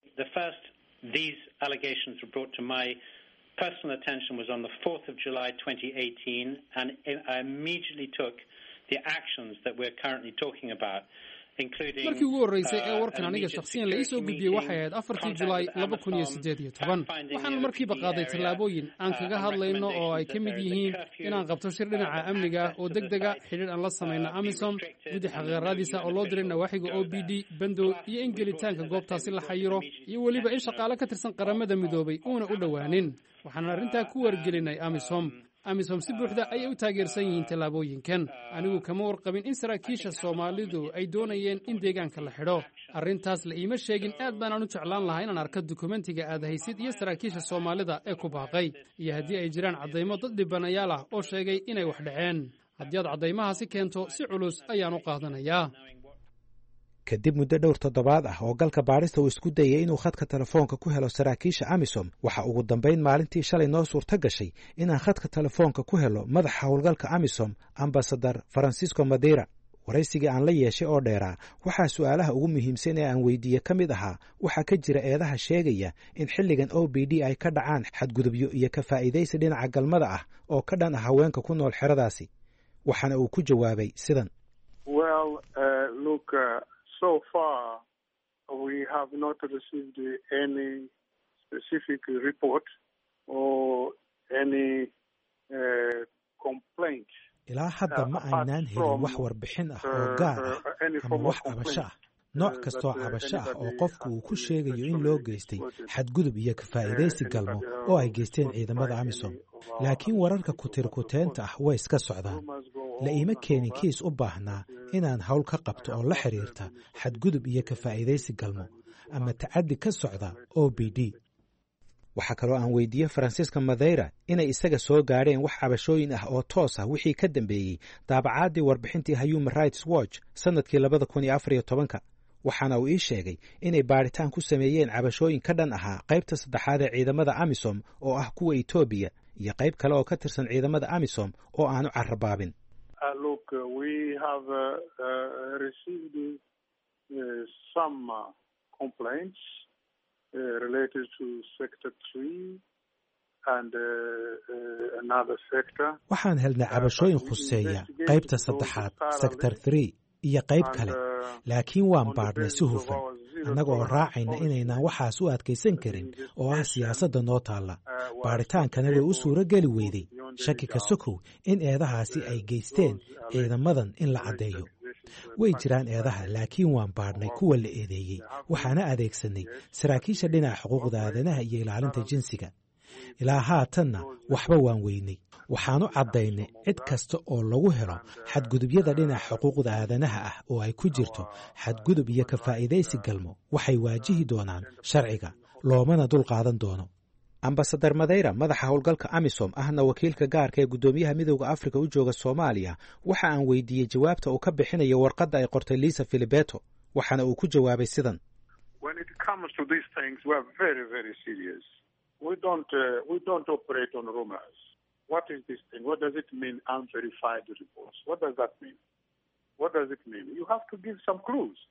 personal attention was on the fourth of July twenty eighteen, and I immediately took the actions that we're currently talking about. markii ugu horreysay ee warkan aniga shakhsiyan la ii soo gudbiyey waxay ahayd afartii julaay laba kun iyo siddeed iyo toban waxaan markiiba qaaday tallaabooyin aan kaga hadlayno oo ay ka mid yihiin inaan qabto shir dhinaca amniga ah oo deg dega xidhiir aan la samayno amisom guddi xaqiiraadiisa oo loo diray nawaaxiga o b d bandow iyo in gelitaanka goobtaasi la xayiro iyo weliba in shaqaale ka tirsan qaramada midoobay uuna u dhowaanin waxaan arrintaa ku wargelinay amisom amisom si buuxda ayay u taageersan yihiin tallaabooyinkan anigu kama warqabin in saraakiisha soomaalidu ay doonayeen in deegaanka la xidho arrintaas la iima sheegin aad baanaan u jeclaan lahaa inaan arko dukumentiga aad haysid iyo saraakiisha soomaalida ee ku baaqay iyo haddii ay jiraan caddaymo dad dhibanayaal ah oo sheegay inay wax dhaceen haddii aad caddaymahaasi keento si culus ayaan u qaadanayaa kadib muddo dhowr toddobaad ah oo galka baadhista uu isku dayay inuu khadka telefoonka ku helo saraakiisha amisom waxa ugu dambayn maalintii shalay noo suurto gashay inaan khadka telefoonka ku helo madaxa howlgalka amisom ambasadar francisco madera waraysigii aan la yeeshay oo dheeraa waxaa su'aalaha ugu muhiimsan ee aan weydiiye ka mid ahaa waxaa ka jira eedaha sheegaya in xilligan o b d ay ka dhacaan xadgudubyo iyo ka faa'iidaysi dhinaca galmada ah oo ka dhan ah haweenka ku nool xeradaasi waxaana uu ku jawaabay sidan So far, we have not received any specific report or any ilaa hadda ma aynaan helin wax warbixin ah oo gaar ah ama wax cabasho ah nooc kastoo cabasho ah oo qofku uu ku sheegayo in loo geystay xadgudub iyo kafaa'idaysi galmo oo ay geysteen ciidamada amisom laakiin wararka kutirkuteenta ah way iska socdaan la iima keenin kiis u baahnaa inaan hawl ka qabto oo la xidhiirta xadgudub iyo kafaa'idaysi galmo ama tacaddi ka socda o b d waxaa kaloo aan weydiiyey Francisca Madeira inay isaga soo gaadheen wax cabashooyin ah oo toos ah wixii ka dambeeyey daabacaadii warbixintii Human Rights Watch sanadkii labada kun iyo afar iyo tobanka waxaana uu ii sheegay inay baaritaan ku sameeyeen cabashooyin ka dhan ahaa qaybta saddexaad ee ciidamada Amisom oo ah kuwa Ethiopia iyo qayb kale oo ka tirsan ciidamada Amisom oo aanu carrabaabin Uh, look, uh, we have uh, uh, received uh, some uh, complaints uh, related to Sector three and uh, uh, another sector. waxaan helnay cabashooyin khuseeya qaybta saddexaad sector three iyo qayb kale laakiin waan baadhnay si hufan annagoo raacayna inaynaan waxaas u adkaysan karin oo ah siyaasadda noo taalla baadhitaankana way u suuro geli weyday shaki ka sokow in eedahaasi ay geysteen ciidamadan in la caddeeyo way jiraan eedaha laakiin waan baadhnay kuwa la eedeeyey waxaana adeegsanay saraakiisha dhinaca xuquuqda aadanaha iyo ilaalinta jinsiga ilaa haatanna waxba waan weynay waxaanu caddaynay cid kasta oo lagu helo xadgudubyada dhinaca xuquuqda aadanaha ah oo ay ku jirto xadgudub iyo kafaa'idaysi galmo waxay waajihi doonaan sharciga loomana dul qaadan doono ambasadar Madeira madaxa howlgalka Amisom ahna wakiilka gaarka ee gudoomiyaha midowga Afrika u jooga Soomaaliya waxa aan weydiiyey jawaabta uu ka bixinayo warqadda ay qortay Lisa Filibeto waxaana uu ku jawaabay sidan When it comes to these things we are very very serious we don't uh, we don't operate on rumors what is this thing what does it mean unverified reports what does that mean what does it mean you have to give some clues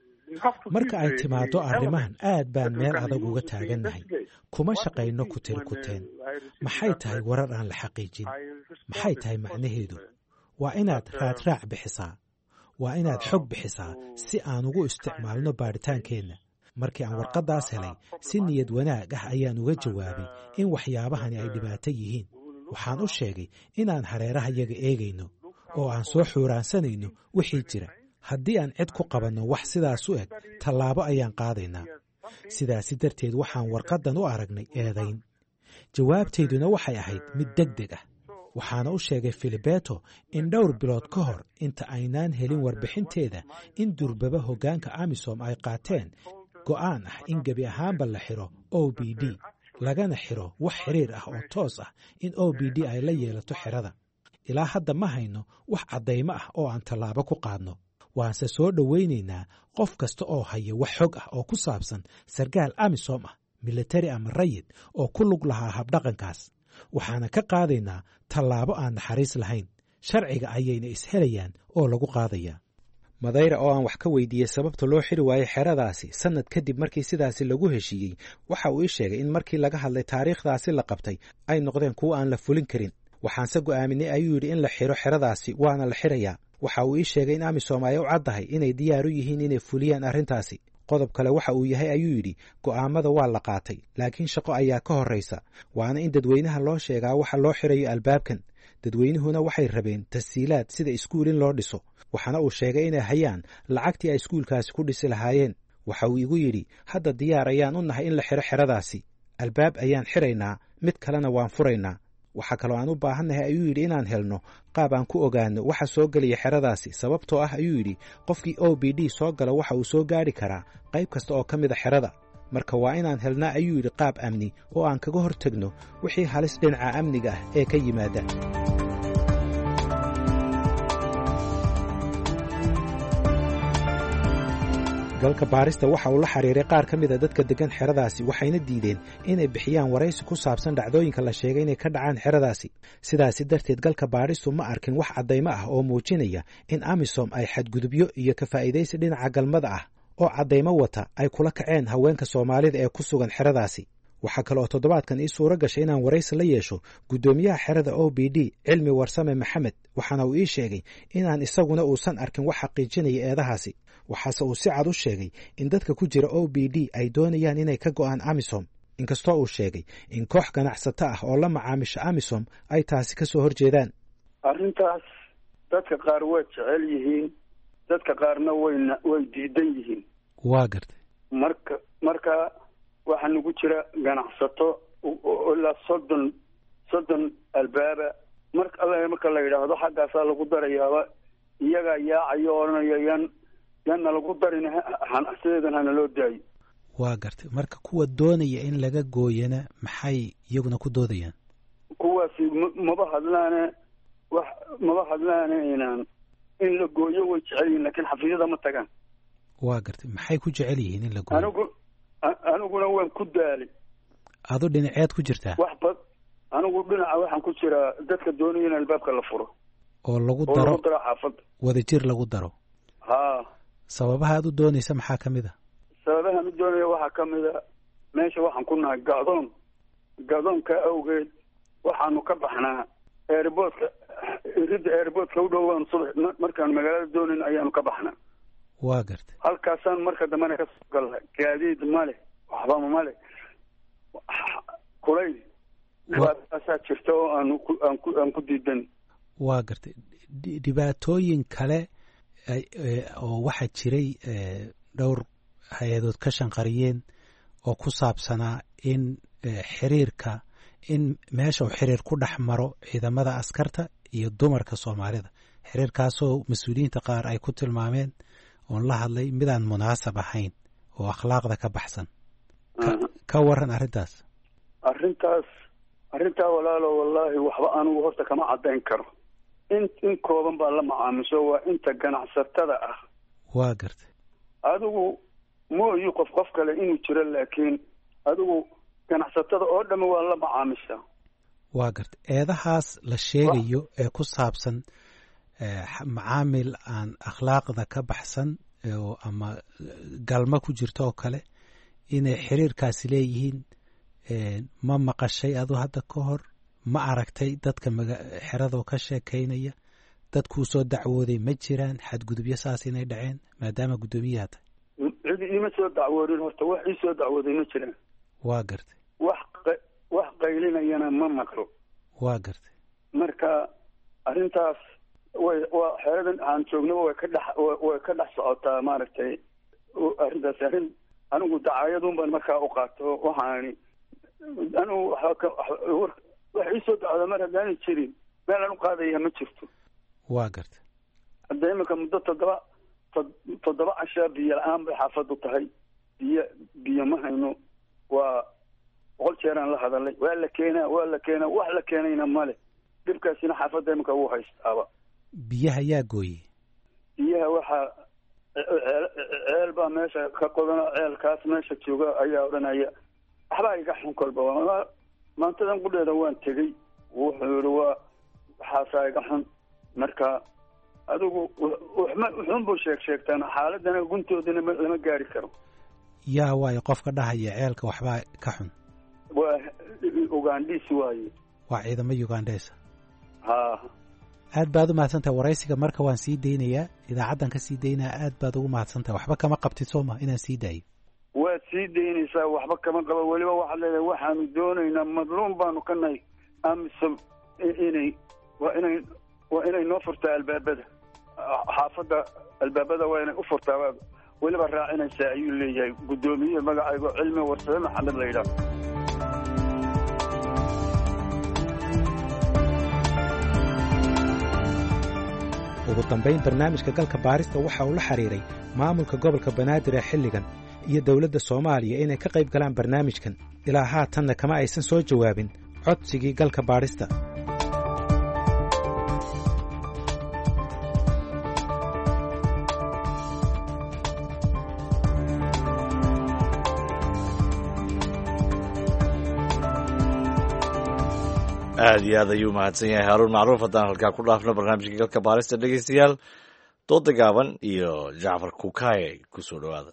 marka ay timaado arrimahan aad baan meel adag uga taagannahay kuma shaqayno ku tirkuteen maxay tahay warar aan la xaqiijin maxay tahay macnaheedu waa inaad raadraac bixisaa waa inaad xog bixisaa si aan ugu isticmaalno baadhitaankeenna markii aan warqaddaas helay si niyad wanaag ah ayaan uga jawaabay in waxyaabahani ay dhibaato yihiin waxaan u sheegay inaan hareeraha yaga eegayno oo aan soo xuuraansanayno wixii jira haddii aan cid ku qabanno wax sidaas u eg tallaabo ayaan qaadaynaa sidaasi darteed waxaan warqaddan u aragnay eedayn jawaabtayduna waxay ahayd mid degdeg ah waxaana u sheegay Filibeto in dhowr bilood ka hor inta aynaan helin warbixinteeda in durbaba hoggaanka Amisom ay qaateen go'aan ah in gebi ahaanba la xiro O B D lagana xiro wax xiriir ah oo toos ah in O B D ay la yeelato xirada ilaa hadda ma hayno wax caddaymo ah oo aan tallaabo ku qaadno waanse soo dhowaynaynaa qof kasta oo haya wax xog ah oo ku saabsan sargaal Amisom ah military ama rayid oo ku lug lahaa habdhaqankaas waxaana ka qaadaynaa tallaabo aan naxariis lahayn sharciga ayayna ishelayaan oo lagu qaadayaa Madeira oo aan wax ka weydiiyey sababta loo xiri waayey xeradaasi sanad kadib markii sidaasi lagu heshiiyey waxa uu ii sheegay in markii laga hadlay taariikhdaasi la qabtay ay noqdeen kuwo aan la fulin karin waxaanse go'aaminay ayuu yidhi in la xiro xeradaasi waana la xirayaa waxa uu ii sheegay in Amisom ay u caddahay inay diyaar u yihiin inay fuliyaan arrintaasi qodob kale waxa uu yahay ayuu yidhi go'aamada waa la qaatay laakiin shaqo ayaa ka horraysa waana in dadweynaha loo sheegaa waxa loo xirayo albaabkan dadweynuhuna waxay rabeen tasiilaad sida iskuul in loo dhiso waxaana uu sheegay inay hayaan lacagtii ay iskuulkaasi ku dhisi lahaayeen waxa uu igu yidhi hadda diyaar ayaan u nahay in la xiro xeradaasi albaab ayaan xiraynaa mid kalena waan furaynaa waxa kaloo aan u baahannahay ayuu yidhi inaan helno qaab aan ku ogaano waxa soo gelaya xeradaasi sababtoo ah ayuu yidhi qofkii O B D soo gala waxa uu soo gaari karaa qayb kasta oo ka mid a xerada marka waa inaan helnaa ayuu yidhi qaab amni oo aan kaga hortagno wixii halis dhinaca amniga ah ee ka yimaada galka baarista waxa uu la xiriiray qaar ka mid a dadka degan xeradaasi waxayna diideen inay bixiyaan waraysi ku saabsan dhacdooyinka la sheegay inay ka dhacaan xeradaasi sidaasi darteed galka baaristu ma arkin wax caddaymo ah oo muujinaya in Amisom ay xadgudubyo iyo ka faa'iidaysi dhinaca galmada ah oo caddaymo wata ay kula kaceen haweenka Soomaalida ee ku sugan xeradaasi waxa kale oo toddobaadkan ii suura gashay inaan waraysi la yeesho gudoomiyaha xerada O B D Cilmi Warsame Maxamed waxaana uu ii sheegay inaan isaguna uusan arkin wax xaqiijinaya eedahaasi waxaase uu si cad u sheegay in dadka ku jira O B D ay doonayaan inay ka go'aan Amisom inkastoo uu sheegay in koox ganacsato ah oo la macaamisha amisom ay taasi ka soo horjeedaan. arrintaas dadka qaar way jecel yihiin, dadka qaarna wayna way diidan yihiin. waa gartay. marka marka waxaa nagu jira ganacsato ilaa soddon soddon albaaba marka alla marka la yidhaahdo xaggaasaa lagu darayaaba iyagaa yaacayo odhanaya yan yanna lagu darin sideedan hana loo daayo. waa gartay. marka kuwa doonaya in laga gooyana maxay iyaguna ku doodayaan? kuwaasi maba hadlaane wax maba hadlaane inaan in la gooyo way jecel yihiin laakiin xafiisyada ma tagaan. waa gartay. maxay ku jecel yihiin in la gooyo? anigu aniguna waan ku daalay. adu dhinaceed ku jirtaa? wax bad anigu dhinaca waxaan ku jiraa dadka doonaya in albaabka la furo oo lagu daro lagu daro xaafadda wadajir lagu daro. haa sababaha aad u doonaysa maxaa ka mid a? sababaha mid doonaya waxaa ka mid a meesha waxaan ku nahay gacdoon gacdoonka awgeed waxaanu ka baxnaa airboodka ridda airboodka u dhowaan subax markaan magaalada doonayn ayaanu ka baxnaa. waa gartay. halkaasaan marka dambena ka soo galnay gaadiid male waxba male kulayl dhibaataasaa jirta oo aanu aan ku aan ku diidan. waa gartay. dhibaatooyin kale oo waxaa jiray dhowr hay-adood ka shanqariyeen oo ku saabsanaa in xiriirka in meesha uu xiriir ku dhex maro ciidamada askarta iyo dumarka soomaalida, xiriirkaasoo mas-uuliyiinta qaar ay ku tilmaameen oon la hadlay midaan munaasab ahayn oo akhlaaqda ka baxsan. ka waran arrintaas? arrintaas arrintaa walaalo wallaahi waxba anigu horta kama caddayn karo. in in kooban baa la macaamisho waa inta ganacsatada ah. waa gartay. adigu mooyi qof qof kale inuu jiro laakiin adigu ganacsatada oo dhammi waa la macaamishaa. waa gartay. eedahaas la sheegayo ee ku saabsan macaamil aan akhlaaqda ka baxsan ama galma ku jirto oo kale inay xiriirkaasi leeyihiin ma maqashay adu hadda ka hor? ma aragtay dadka xeradoo ka sheekaynaya? dadkuu soo dacwooday ma jiraan xadgudubyo saas inay dhaceen maadaama guddoomiyaha tahay? cidi iima soo dacwoodin horta wax ii soo dacwooday ma jiraan. waa gartay. wax wax qaylinayana ma maqlo. waa gartay. marka arrintaas way waa xeradan aan joognaba way ka dhex way ka dhex socotaa maaragtay arrintaas arrin anigu dacaayadun baan markaa u qaato waxaani anigu wax ii soo dacwooda mar haddaanay jirin meel aan u qaadaya ma jirto. waa gartay. hadda iminka muddo toddoba toddoba cashaa biyo la-aan bay xaafaddu tahay. biyo biyo ma hayno. waa boqol jeeraan la hadalay waa la keenaa waa la keenaa wax la keenayna male. dhibkaasina xaafadda iminka wuu haystaaba. biyaha yaa gooyey? biyaha waxaa ceel baa meesha ka qodana ceelkaas meesha jooga ayaa odhanaya waxbaa iga xun kolba maantadan qudheeda waan tegey wuxuu yihi waa waxaasaa iga xun. marka adigu wuxuun buu sheeg sheegtaan xaaladana guntoodana lama gaari karo. yaa waayo qofka dhahaya ceelka waxbaa ka xun? waa ugandhiis waaye. waa ciidamo ugandheesa? ha. aad baad u mahadsantahay waraysiga. marka waan sii daynayaa idaacaddan ka sii daynaya. aad baad ugu mahadsantahay. waxba kama qabtid sooma inaan sii daayo? waad sii daynaysaa waxba kama qabo. weliba waxaad leedahay waxaanu doonaynaa madluum baanu ka nahay amisom inay waa inay waa inay noo furtaa albaabada xaafadda albaabada waa inay u furtaa weliba raacinaysaa ayuu leeyahay guddoomiye magacaygo cilmi warsame maxamed la yidhaah. ugu dambayn barnaamijka galka baarista waxa uu la xiriiray maamulka gobolka banaadir ee xilligan iyo dowladda soomaaliya inay ka qayb galaan barnaamijkan. ilaa haatanna kama aysan soo jawaabin codsigii galka baarista. aad iyo aad ayuu mahadsan yahay haaruun macruuf. haddaan halkaa ku dhaafno barnaamijka galka baarista dhegeystayaal, dooda gaaban iyo jacfar kukaye ku soo dhowaada.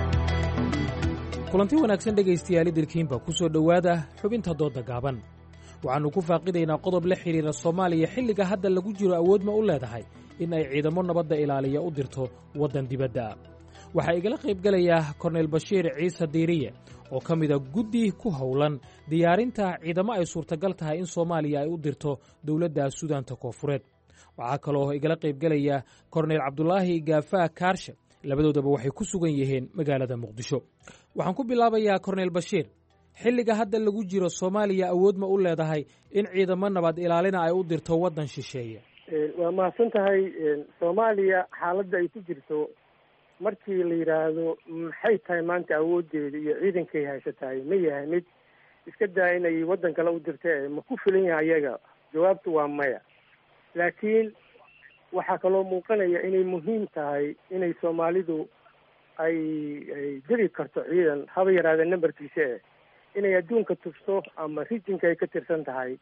kulanti wanaagsan dhegaystayaal idilkiinba ku soo dhowaada xubinta dooda gaaban. waxaannu ku faaqidaynaa qodob la xidhiira soomaaliya xilliga hadda lagu jiro awood ma u leedahay in ay ciidamo nabadda ilaaliya u dirto waddan dibadda ah waxaa igala qaybgelayaa korneyl bashiir ciise diiriye oo ka mida guddi ku howlan diyaarinta ciidamo ay suurtagal tahay in soomaaliya ay u dirto dowladda suudaanta koonfureed waxaa kaloo igala qaybgelaya korneyl cabdulaahi gaafaa kaarshe labadoodaba waxay ku sugan yihiin magaalada muqdisho waxaan ku bilaabayaa korneyl bashiir xilliga hadda lagu jiro soomaaliya awood ma u leedahay in ciidamo nabad ilaalina ay u dirto waddan shisheeye waa mahadsan tahay soomaaliya xaaladda ay ku jirto markii la yidhaahdo maxay tahay maanta awooddeeda iyo ciidankay haysatahay ma yahay mid iska daa inay waddan kale u dirta ma ku filan yahay ayaga jawaabtu waa maya laakiin waxaa kaloo muuqanaya inay muhiim tahay inay soomaalidu ay ay diri karto ciidan haba yaraada nambarkiisa eh inay adduunka tufto ama rijinka ay ka tirsan tahay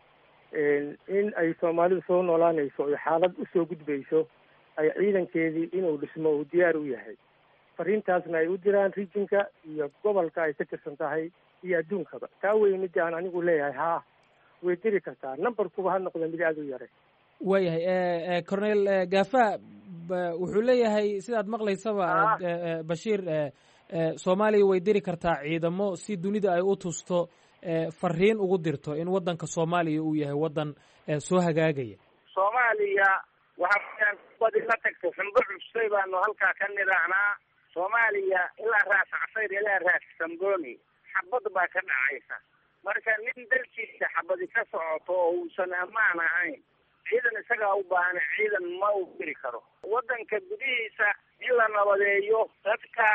in ay soomaalidu soo noolaanayso iyo xaalad usoo gudbayso ay ciidankeedii inuu dhismo uu diyaar u yahay fariintaasna ay u diraan rijinka iyo gobolka ay ka tirsan tahay iyo adduunkaba taa wey midii aan anigu leeyahay haa way diri kartaa numberkuba ha noqda mid aada u yare waayahay corneyl gafa wuxuu leeyahay sidaad maqlaysaba bashiir soomaaliya way diri kartaa ciidamo si dunida ay u tusto fariin ugu dirto in waddanka soomaaliya uu yahay waddan soo hagaagaya soomaaliya waxaa badi la tagto xunbo cusbay baanu halkaa ka nidaahnaa soomaaliya ilaa raas casayr ilaa raas samboni xabad baa ka dhacaysa marka nin dalkiisa xabadi ka socoto oo uusan ammaan ahayn ciidan isagaa u baahan ciidan ma uu diri karo waddanka gudihiisa in la nabadeeyo dadka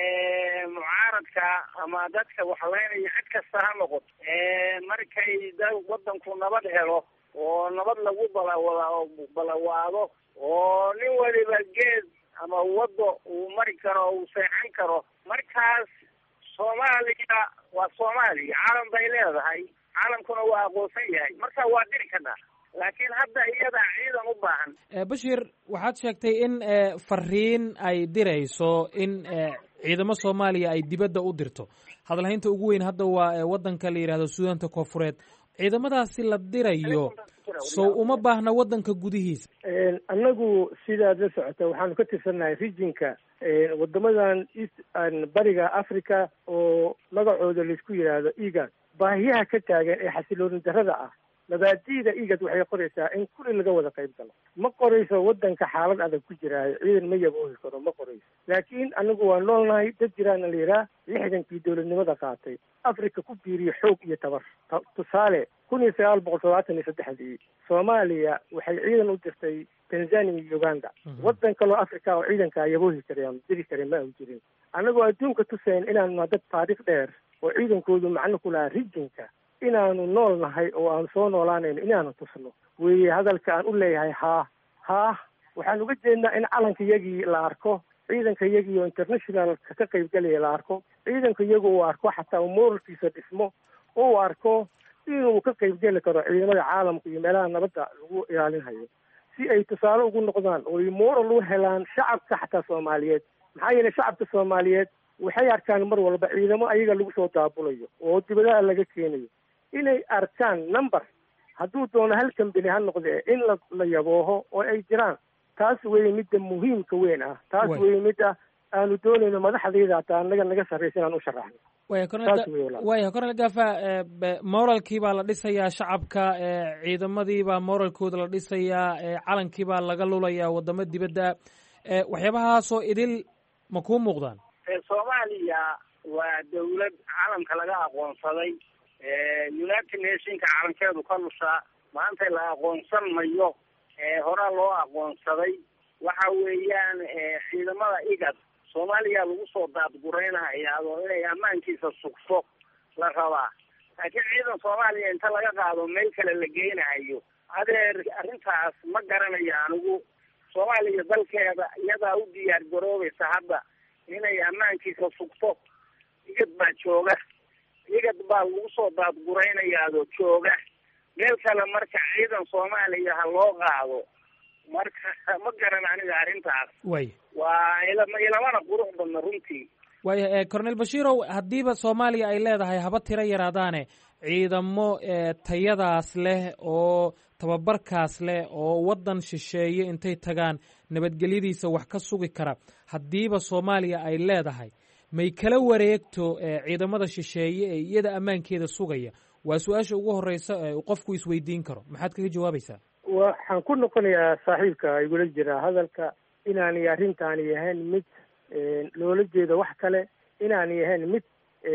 mucaaradka ama dadka waxlaynaya cid kasta ha noqoto markay waddanku nabad helo oo nabad lagu balawada balawaado oo nin waliba geed ama waddo uu mari karo uu seexan karo markaas soomaaliya waa soomaaliya caalam bay leedahay caalamkuna waa aqoonsan yahay marka waa diri karnaa laakiin hadda iyadaa ciidan u baahan bashir waxaad sheegtay in fariin ay dirayso in ciidamo soomaaliya ay dibadda u dirto hadalhaynta ugu weyn hadda waa waddanka la yidhahdo suudaanta koonfureed ciidamadaasi la dirayo sow uma baahna waddanka gudihiisa annagu sidaad la socota waxaanu ka tirsannahay rijinka wadamadan east bariga africa oo magacooda laisku yidhaahdo igad baahiyaha ka taagan ee xasilooni darrada ah mabaadi'da igad waxay qoraysaa in kulli laga wada qayb galo ma qorayso waddanka xaalad adag ku jiraayo ciidan ma yaboohi karo ma qorayso laakiin anagu waa noolnahay dad jiraana la yidhaah lixdankii dowladnimada qaatay africa ku biiriye xoog iyo tabar tusaale kun iyo sagaal boqol todobaatan iyo saddexdii soomaaliya waxay ciidan u dirtay tanzania iyo uganda waddan kaloo africa oo ciidankaa yaboohi kara diri kara ma aan jirin annagoo adduunka tusayn inaanu dad taariikh dheer oo ciidankoodu macno ku lahaa rijinka inaanu nool nahay oo aanu soo noolaanayno inaanu tusno weeye hadalka aan u leeyahay haa haa waxaan uga jeednaa in calanka iyagii la arko ciidanka iyagii oo internationalka ka qaybgalaya la arko ciidanka iyagu uu arko xataa uu moralkiisa dhismo oo uu arko inuu ka qaybgeli karo ciidamada caalamka iyo meelaha nabadda lagu ilaalinhayo si ay tusaale ugu noqdaan oo ay moral u helaan shacabka xataa soomaaliyeed maxaa yeelay shacabka soomaaliyeed waxay arkaan mar walba ciidamo ayaga lagu soo daabulayo oo dibadaha laga keenayo inay arkaan number hadduu doono hal kambani ha noqdee in la la yabooho oo ay jiraan taas weeye midda muhiimka weyn ah taas weeye midda aanu doonayno madaxdayda hataa anaga naga sarraysa inaan u sharaxno waya cornel gafa moralkii baa la dhisayaa shacabka ciidamadii baa moralkooda la dhisayaa calankii baa laga lulayaa wadamo dibadda waxyaabahaasoo idil ma kuu muuqdaan soomaaliya waa dawlad caalamka laga aqoonsaday united nationka calankeedu ka lushaa maanta la aqoonsan mayo horaa loo aqoonsaday waxa weeyaan ciidamada igad soomaaliya lagu soo daadguraynaya oo inay ammaankiisa sugto la rabaa laakiin ciidan soomaaliya inta laga qaado meel kale la geynayo adeer arrintaas ma garanayo anigu soomaaliya dalkeeda iyadaa u diyaar garoobaysa hadda inay ammaankiisa sugto igad baa jooga igad baa lagu soo daadguraynayaadoo jooga meel kale marka ciidan soomaaliya ha loo qaado marka ma garan aniga arrintaas way waa ilamana qurux badna runtii waaya cornel bashiirow haddiiba soomaaliya ay leedahay haba tiro yaraadaane ciidamo tayadaas leh oo tababarkaas leh oo waddan shisheeye intay tagaan nabadgelyadiisa wax ka sugi kara haddiiba soomaaliya ay leedahay may kala wareegto ciidamada shisheeye ee iyada ammaankeeda sugaya waa su-aasha ugu horeysa qofku isweydiin karo maxaad kaga jawaabaysaa waxaan ku noqonayaa saaxiibka igula jira hadalka inaanay arrintaani ahayn mid loola jeedo wax kale inaanay ahayn mid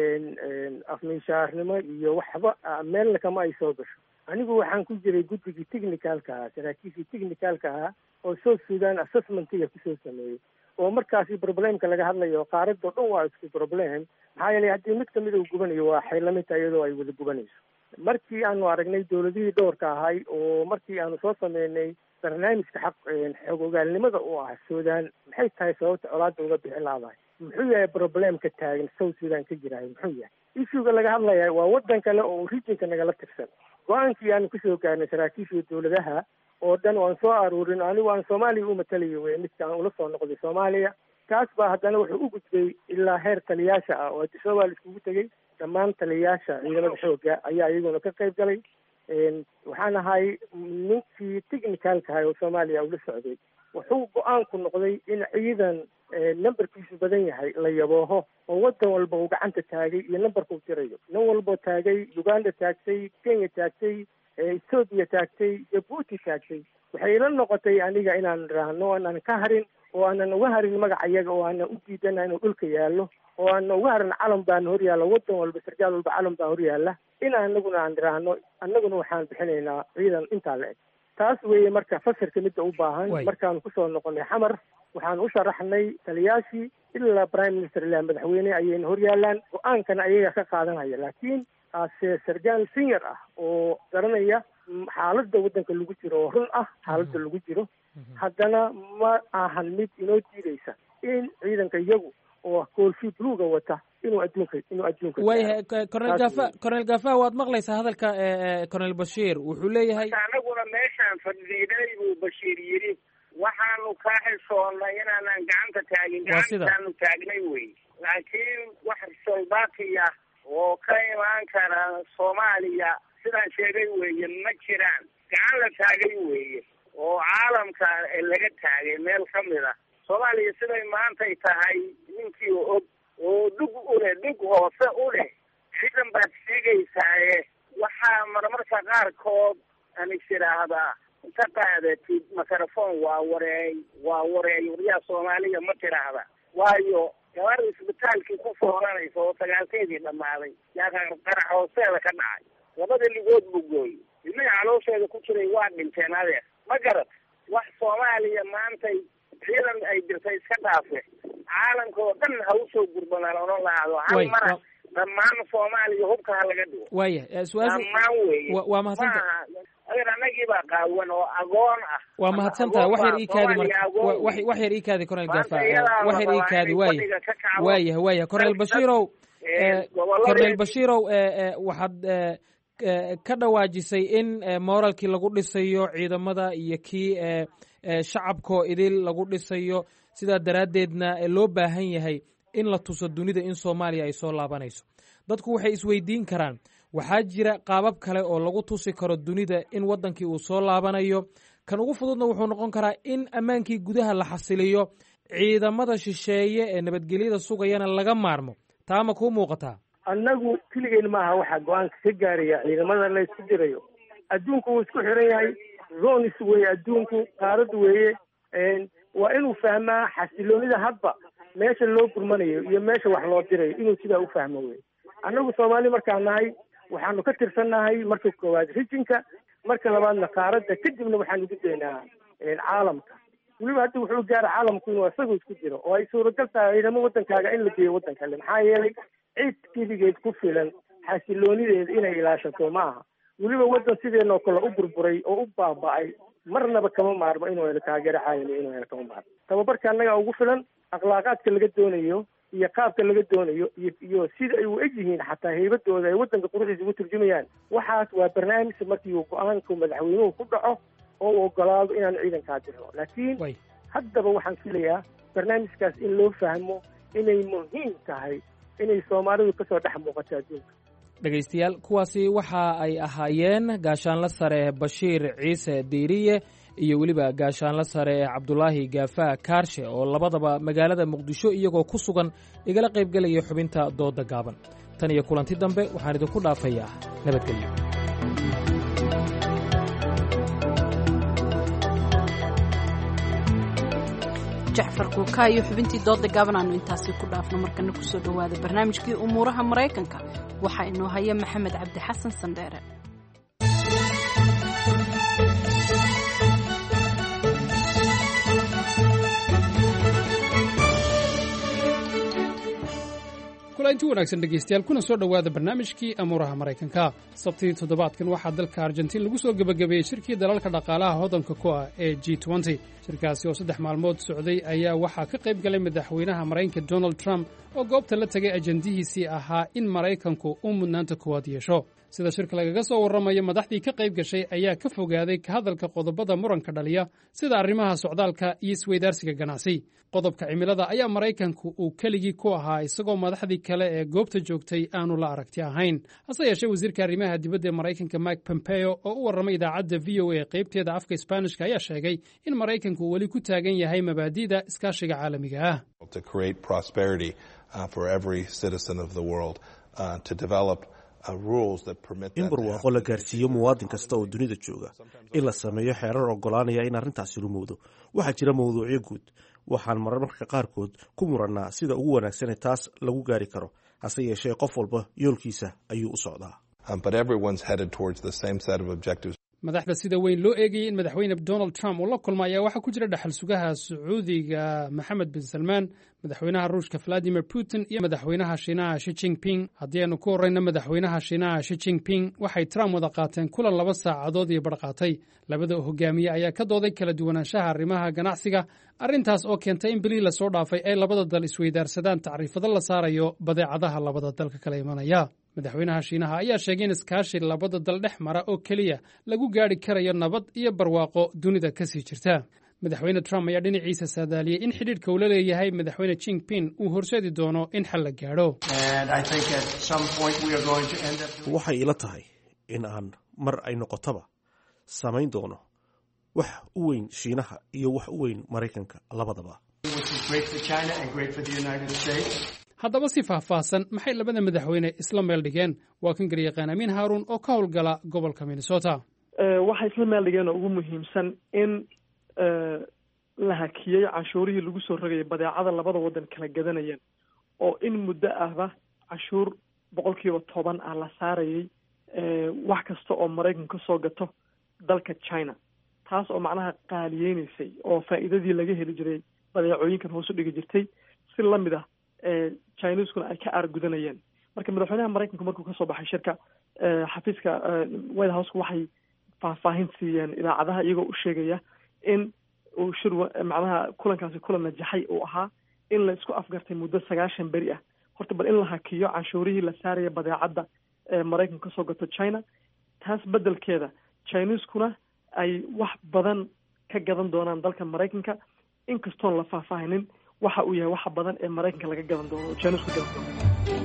afminshaarnimo iyo waxba meelna kama ay soo gasho anigu waxaan ku jiray guddigii technicalka ahaa saraakiishii technicalka ahaa oo south sudan assessmentiga kusoo sameeyey oo markaasi problemka laga hadlayo qaaradoo dhan waa isku problem maxaa yeelay haddii mid kamida uu gubanayo waa xaylamita iyadoo ay wada gubanayso markii aanu aragnay dawladihii dhowrka ahay oo markii aanu soo sameynay barnaamijka xaq xoog ogaalnimada u ah sudan maxay tahay sababta colaada uga bixi laadahay muxuu yahay problemka taagan south sudan ka jirahay muxuu yahay issuega laga hadlaya waa waddan kale oo regionka nagala tirsan go-aankii aanu kasoo gaarnay saraakiishii dawladaha oo dhan waan soo aruurin anigu aan soomaaliya u matalayo wey midka aan ula soo noqday soomaaliya kaas baa haddana wuxuu u gudbay ilaa heer taliyaasha ah oo adisababa la iskugu tegey dhammaan taliyayaasha ciidamada xooga ayaa iyaguna ka qayb galay waxaan ahay ninkii technicalka ahay oo soomaaliya ula socday wuxuu go-aanku noqday in ciidan numberkiisu badan yahay la yabooho oo waddan walba uu gacanta taagay iyo numberka u tirayo nin walboo taagay uganda taagtay kenya taagtay ethoobia taagtay jabuuti taagtay waxay ila noqotay aniga inaan raahno aanan ka harin oo aanan uga harin magaca iyaga oo aanan u diidana inuu dhulka yaallo oo aanan uga harin calan baana hor yaalla waddan walba sarkaal walba calan baa hor yaalla in anaguna aan raahno annaguna waxaan bixinaynaa ciidan intaa la eg taas weeye marka fasirka midda u baahan markaanu kusoo noqonay xamar waxaan u sharaxnay taliyaashii ilaa prime minister ilaa madaxweyne ayayna hor yaallaan go-aankana ayaga ka qaadanaya laakiin ase sargaal senior ah oo garanaya xaaladda waddanka lagu jiro oo run ah xaaladda lagu jiro haddana ma ahan mid inoo diidaysa in ciidanka iyagu oo koolfi bluga wata inuu adduunka inuu adduunka waayahay cornel gafa cornel gafa waad maqlaysaa hadalka cornel bashiir wuxuu leeyahay anaguna meeshaan fadhiiday buu bashiir yidhi waxaanu ka xishoonnay inaanan gacanta taagin gacantaanu taagnay wey laakiin wax soldaatiya oo ka imaan kara soomaaliya sidaan sheegay weeye ma jiraan gacan la taagay weeye oo caalamka laga taagay meel ka mid a soomaaliya siday maantay tahay ninkii og oo dhug u leh dhug hoose u leh ciidan baad sheegaysaaye waxaa marmarka qaarkood aan is idhaahdaa inta qaadatid microphone waa wareey waa wareey waryaa soomaaliya ma tiraahda waayo gabar isbitaalkii ku fooranaysa oo sagaalkeedii dhammaaday yaa qarax hoosteeda ka dhacay labada ligood buu gooyey ilmihii caloosheeda ku jiray waa dhinteen adeer ma garad wax soomaaliya maantay ciidan ay jirtay iska dhaafe caalamka oo dhan ha usoo gurbanaan oran lahaado hal mara dhammaan soomaaliya hubka ha laga dhigo waya dhammaan weeye waa mahadsanta adeer anagii baa qaawan oo agoon ah waa mahadsantaha wax yar iikaadi marka wax yar iikaadi cornel gafa wax yar iikaadi waaya waayah waayah cornel bashiirow cornel bashiirow waxaad ka dhawaajisay in moralkii lagu dhisayo ciidamada iyo kii shacabkoo idil lagu dhisayo sidaa daraaddeedna loo baahan yahay in la tuso dunida in soomaaliya ay soo laabanayso dadku waxay isweydiin karaan waxaa jira qaabab kale oo lagu tusi karo dunida in waddankii uu soo laabanayo kan ugu fududna wuxuu noqon karaa in ammaankii gudaha la xasiliyo ciidamada shisheeye ee nabadgelyada sugayana laga maarmo taa ma kuu muuqataa annagu keligeen maaha waxaa go-aanka ka gaaraya ciidamada la isku dirayo adduunku wuu isku xiran yahay zonis weeye adduunku qaarad weeye waa inuu fahmaa xasiloonida hadba meesha loo gurmanayo iyo meesha wax loo dirayo inuu sidaa u fahmo wey annagu soomaali markaan nahay waxaanu ka tirsannahay marka koowaad rijinka marka labaadna qaaradda kadibna waxaanu gudaynaa caalamka weliba hadda wuxuu gaara caalamku inuu isagu isku jiro oo ay suuragal tahay ciidamo waddankaaga in la geeyo waddan kale maxaa yeelay cid keligeed ku filan xasiloonideeda inay ilaashato ma aha weliba waddan sideenoo kale u burburay oo u baaba'ay marnaba kama maarmo inuu helo taageero caalami inuu helo kama maarmo tababarka annaga ugu filan akhlaaqaadka laga doonayo iyo qaabka laga doonayo iyo iyo sida ay u eg yihiin xataa heybadooda ay waddanka quruxiisa ugu turjumayaan waxaas waa barnaamij markii uu go-aanku madaxweynuhu ku dhaco oo uu ogolaado inaan ciidankaa dirno laakiin haddaba waxaan filayaa barnaamijkaas in loo fahmo inay muhiim tahay inay soomaalidu kasoo dhex muuqato adduunka dhegaystayaal kuwaasi waxa ay ahaayeen gaashaanla sare bashiir ciise diiriye iyo weliba gaashaanla sare cabdulaahi gaafaa kaarshe oo labadaba magaalada muqdisho iyagoo ku sugan igala qaybgelaya xubinta doodda gaaban tan iyo kulanti dambe waxaan idinku dhaafayaa nabadgelyo. jacfar kuukaa iyo xubintii doodda gaaban aanu intaasi ku dhaafno markana ku soo dhowaada barnaamijkii umuuraha maraykanka waxaa inoo haya maxamed cabdi xasan sandheere. kulanti wanaagsan dhegaystayaal kuna soo dhowaada barnaamijkii amuuraha maraykanka. sabtidii toddobaadkan waxaa dalka argentiin lagu soo gebagabeeyey shirkii dalalka dhaqaalaha hodanka ku ah ee g twenty. shirkaasi oo saddex maalmood socday ayaa waxaa ka qayb galay madaxweynaha maraykanka donald trump oo goobta la tegay ajandihiisii ahaa in maraykanku uu mudnaanta koowaad yeesho. sida shirka lagaga soo warramayo madaxdii ka qayb gashay ayaa ka fogaaday ka hadalka qodobada muranka dhaliya sida arrimaha socdaalka iyo isweydaarsiga ganacsi. qodobka cimilada ayaa maraykanku uu keligii ku ahaa isagoo madaxdii kale ee goobta joogtay aanu la aragti ahayn. hase yeeshee wasiirka arrimaha dibadda ee maraykanka mike pompeo oo u warramay idaacadda v o a qaybteeda afka isbaanishka ayaa sheegay in maraykanku uu weli ku taagan yahay mabaadi'da iskaashiga caalamiga ah. in barwaaqo la gaarsiiyo muwaadin kasta oo dunida jooga, in la sameeyo xeerar oggolaanaya in arrintaasi rumowdo. waxaa jira mawduucyo guud, waxaan mararka qaarkood ku murannaa sida ugu wanaagsan ee taas lagu gaari karo, hase yeeshee qof walba yoolkiisa ayuu u socdaa. madaxda sida weyn loo eegayay in madaxweyne donald trump uu la kulma ayaa waxaa ku jira dhaxal sugaha sacuudiga maxamed bin salmaan, madaxweynaha ruushka valadimir putin iyo madaxweynaha shiinaha shi jingping. haddii aynu ku horrayna madaxweynaha shiinaha shi jingping waxay trump wada qaateen kulan laba saacadood iyo badh qaatay. labada hogaamiye ayaa ka dooday kala duwanaanshaha arrimaha ganacsiga, arrintaas oo keentay in bilii lasoo dhaafay ay labada dal isweydaarsadaan tacriifado la saarayo badeecadaha labada dalka kala imanaya. madaxweynaha shiinaha ayaa sheegay in iskaashi labada dal dhex mara oo keliya lagu gaadhi karayo nabad iyo barwaaqo dunida ka sii jirta. madaxweyne trump ayaa dhinaciisa saadaaliyey in xidhiidhka uu la leeyahay madaxweyne jingping uu horseedi doono in xal la gaadho. waxay ila tahay in aan mar ay noqotaba samayn doono wax u weyn shiinaha iyo wax u weyn maraykanka labadaba. haddaba si faahfaahsan maxay labada madaxweyne isla meel dhigeen? waa kan garyaqaan amiin haaruun oo ka howlgala gobolka minnesota. waxay isla meel dhigeen oo ugu muhiimsan in la hakiyey canshuurihii lagu soo rogayay badeecada labada waddan kala gadanayeen, oo in muddo ahba canshuur boqol kiiba toban ah la saarayay wax kasta oo maraykanka ka soo gato dalka china, taas oo macnaha qaaliyeynaysay oo faa'iidadii laga heli jiray badeecooyinkan hoos u dhigi jirtay si lamid ah chineskuna ay ka aargudanayeen. marka madaxweynaha maraykanku markuu kasoo baxay shirka xafiiska white houseka waxay faahfaahin siiyeen idaacadaha iyagoo u sheegaya in uu shir macnaha kulankaasi kulan najaxay uu ahaa, in la isku afgartay muddo sagaashan beri ah horta bal in la hakiyo canshuurihii la saaraya badeecadda maraykanku kasoo gato china, taas bedelkeeda chineskuna ay wax badan ka gadan doonaan dalka maraykanka, inkastoon la faahfaahinin waxa uu yahay waxa badan ee maraykanka laga gadan doono oo China ku gadan doono.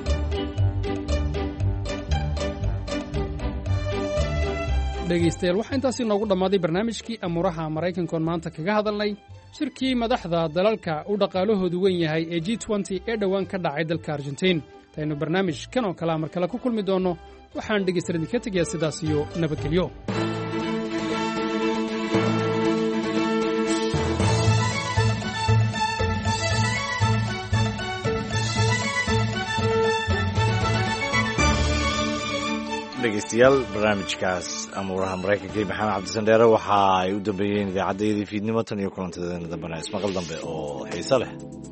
dhegaystayaal waxaa intaasi noogu dhammaaday barnaamijkii amuuraha maraykanka oon maanta kaga hadalnay shirkii madaxda dalalka u dhaqaalahoodu weyn yahay ee g twenty ee dhowaan ka dhacay dalka argentiin. taynu barnaamij kan oo kalea mar kale ku kulmi doonno waxaan dhegaystayaal idinka tegayaa sidaas iyo nabadgelyo. dhegeystayaal barnaamijkaas amuuraha maraykanka iyo maxamed cabdisandheere waxa ay u dambeeyeen idaacaddayadii fiidnimo tan iyo kulantadeena dambena ismaqal dambe oo xiiso leh.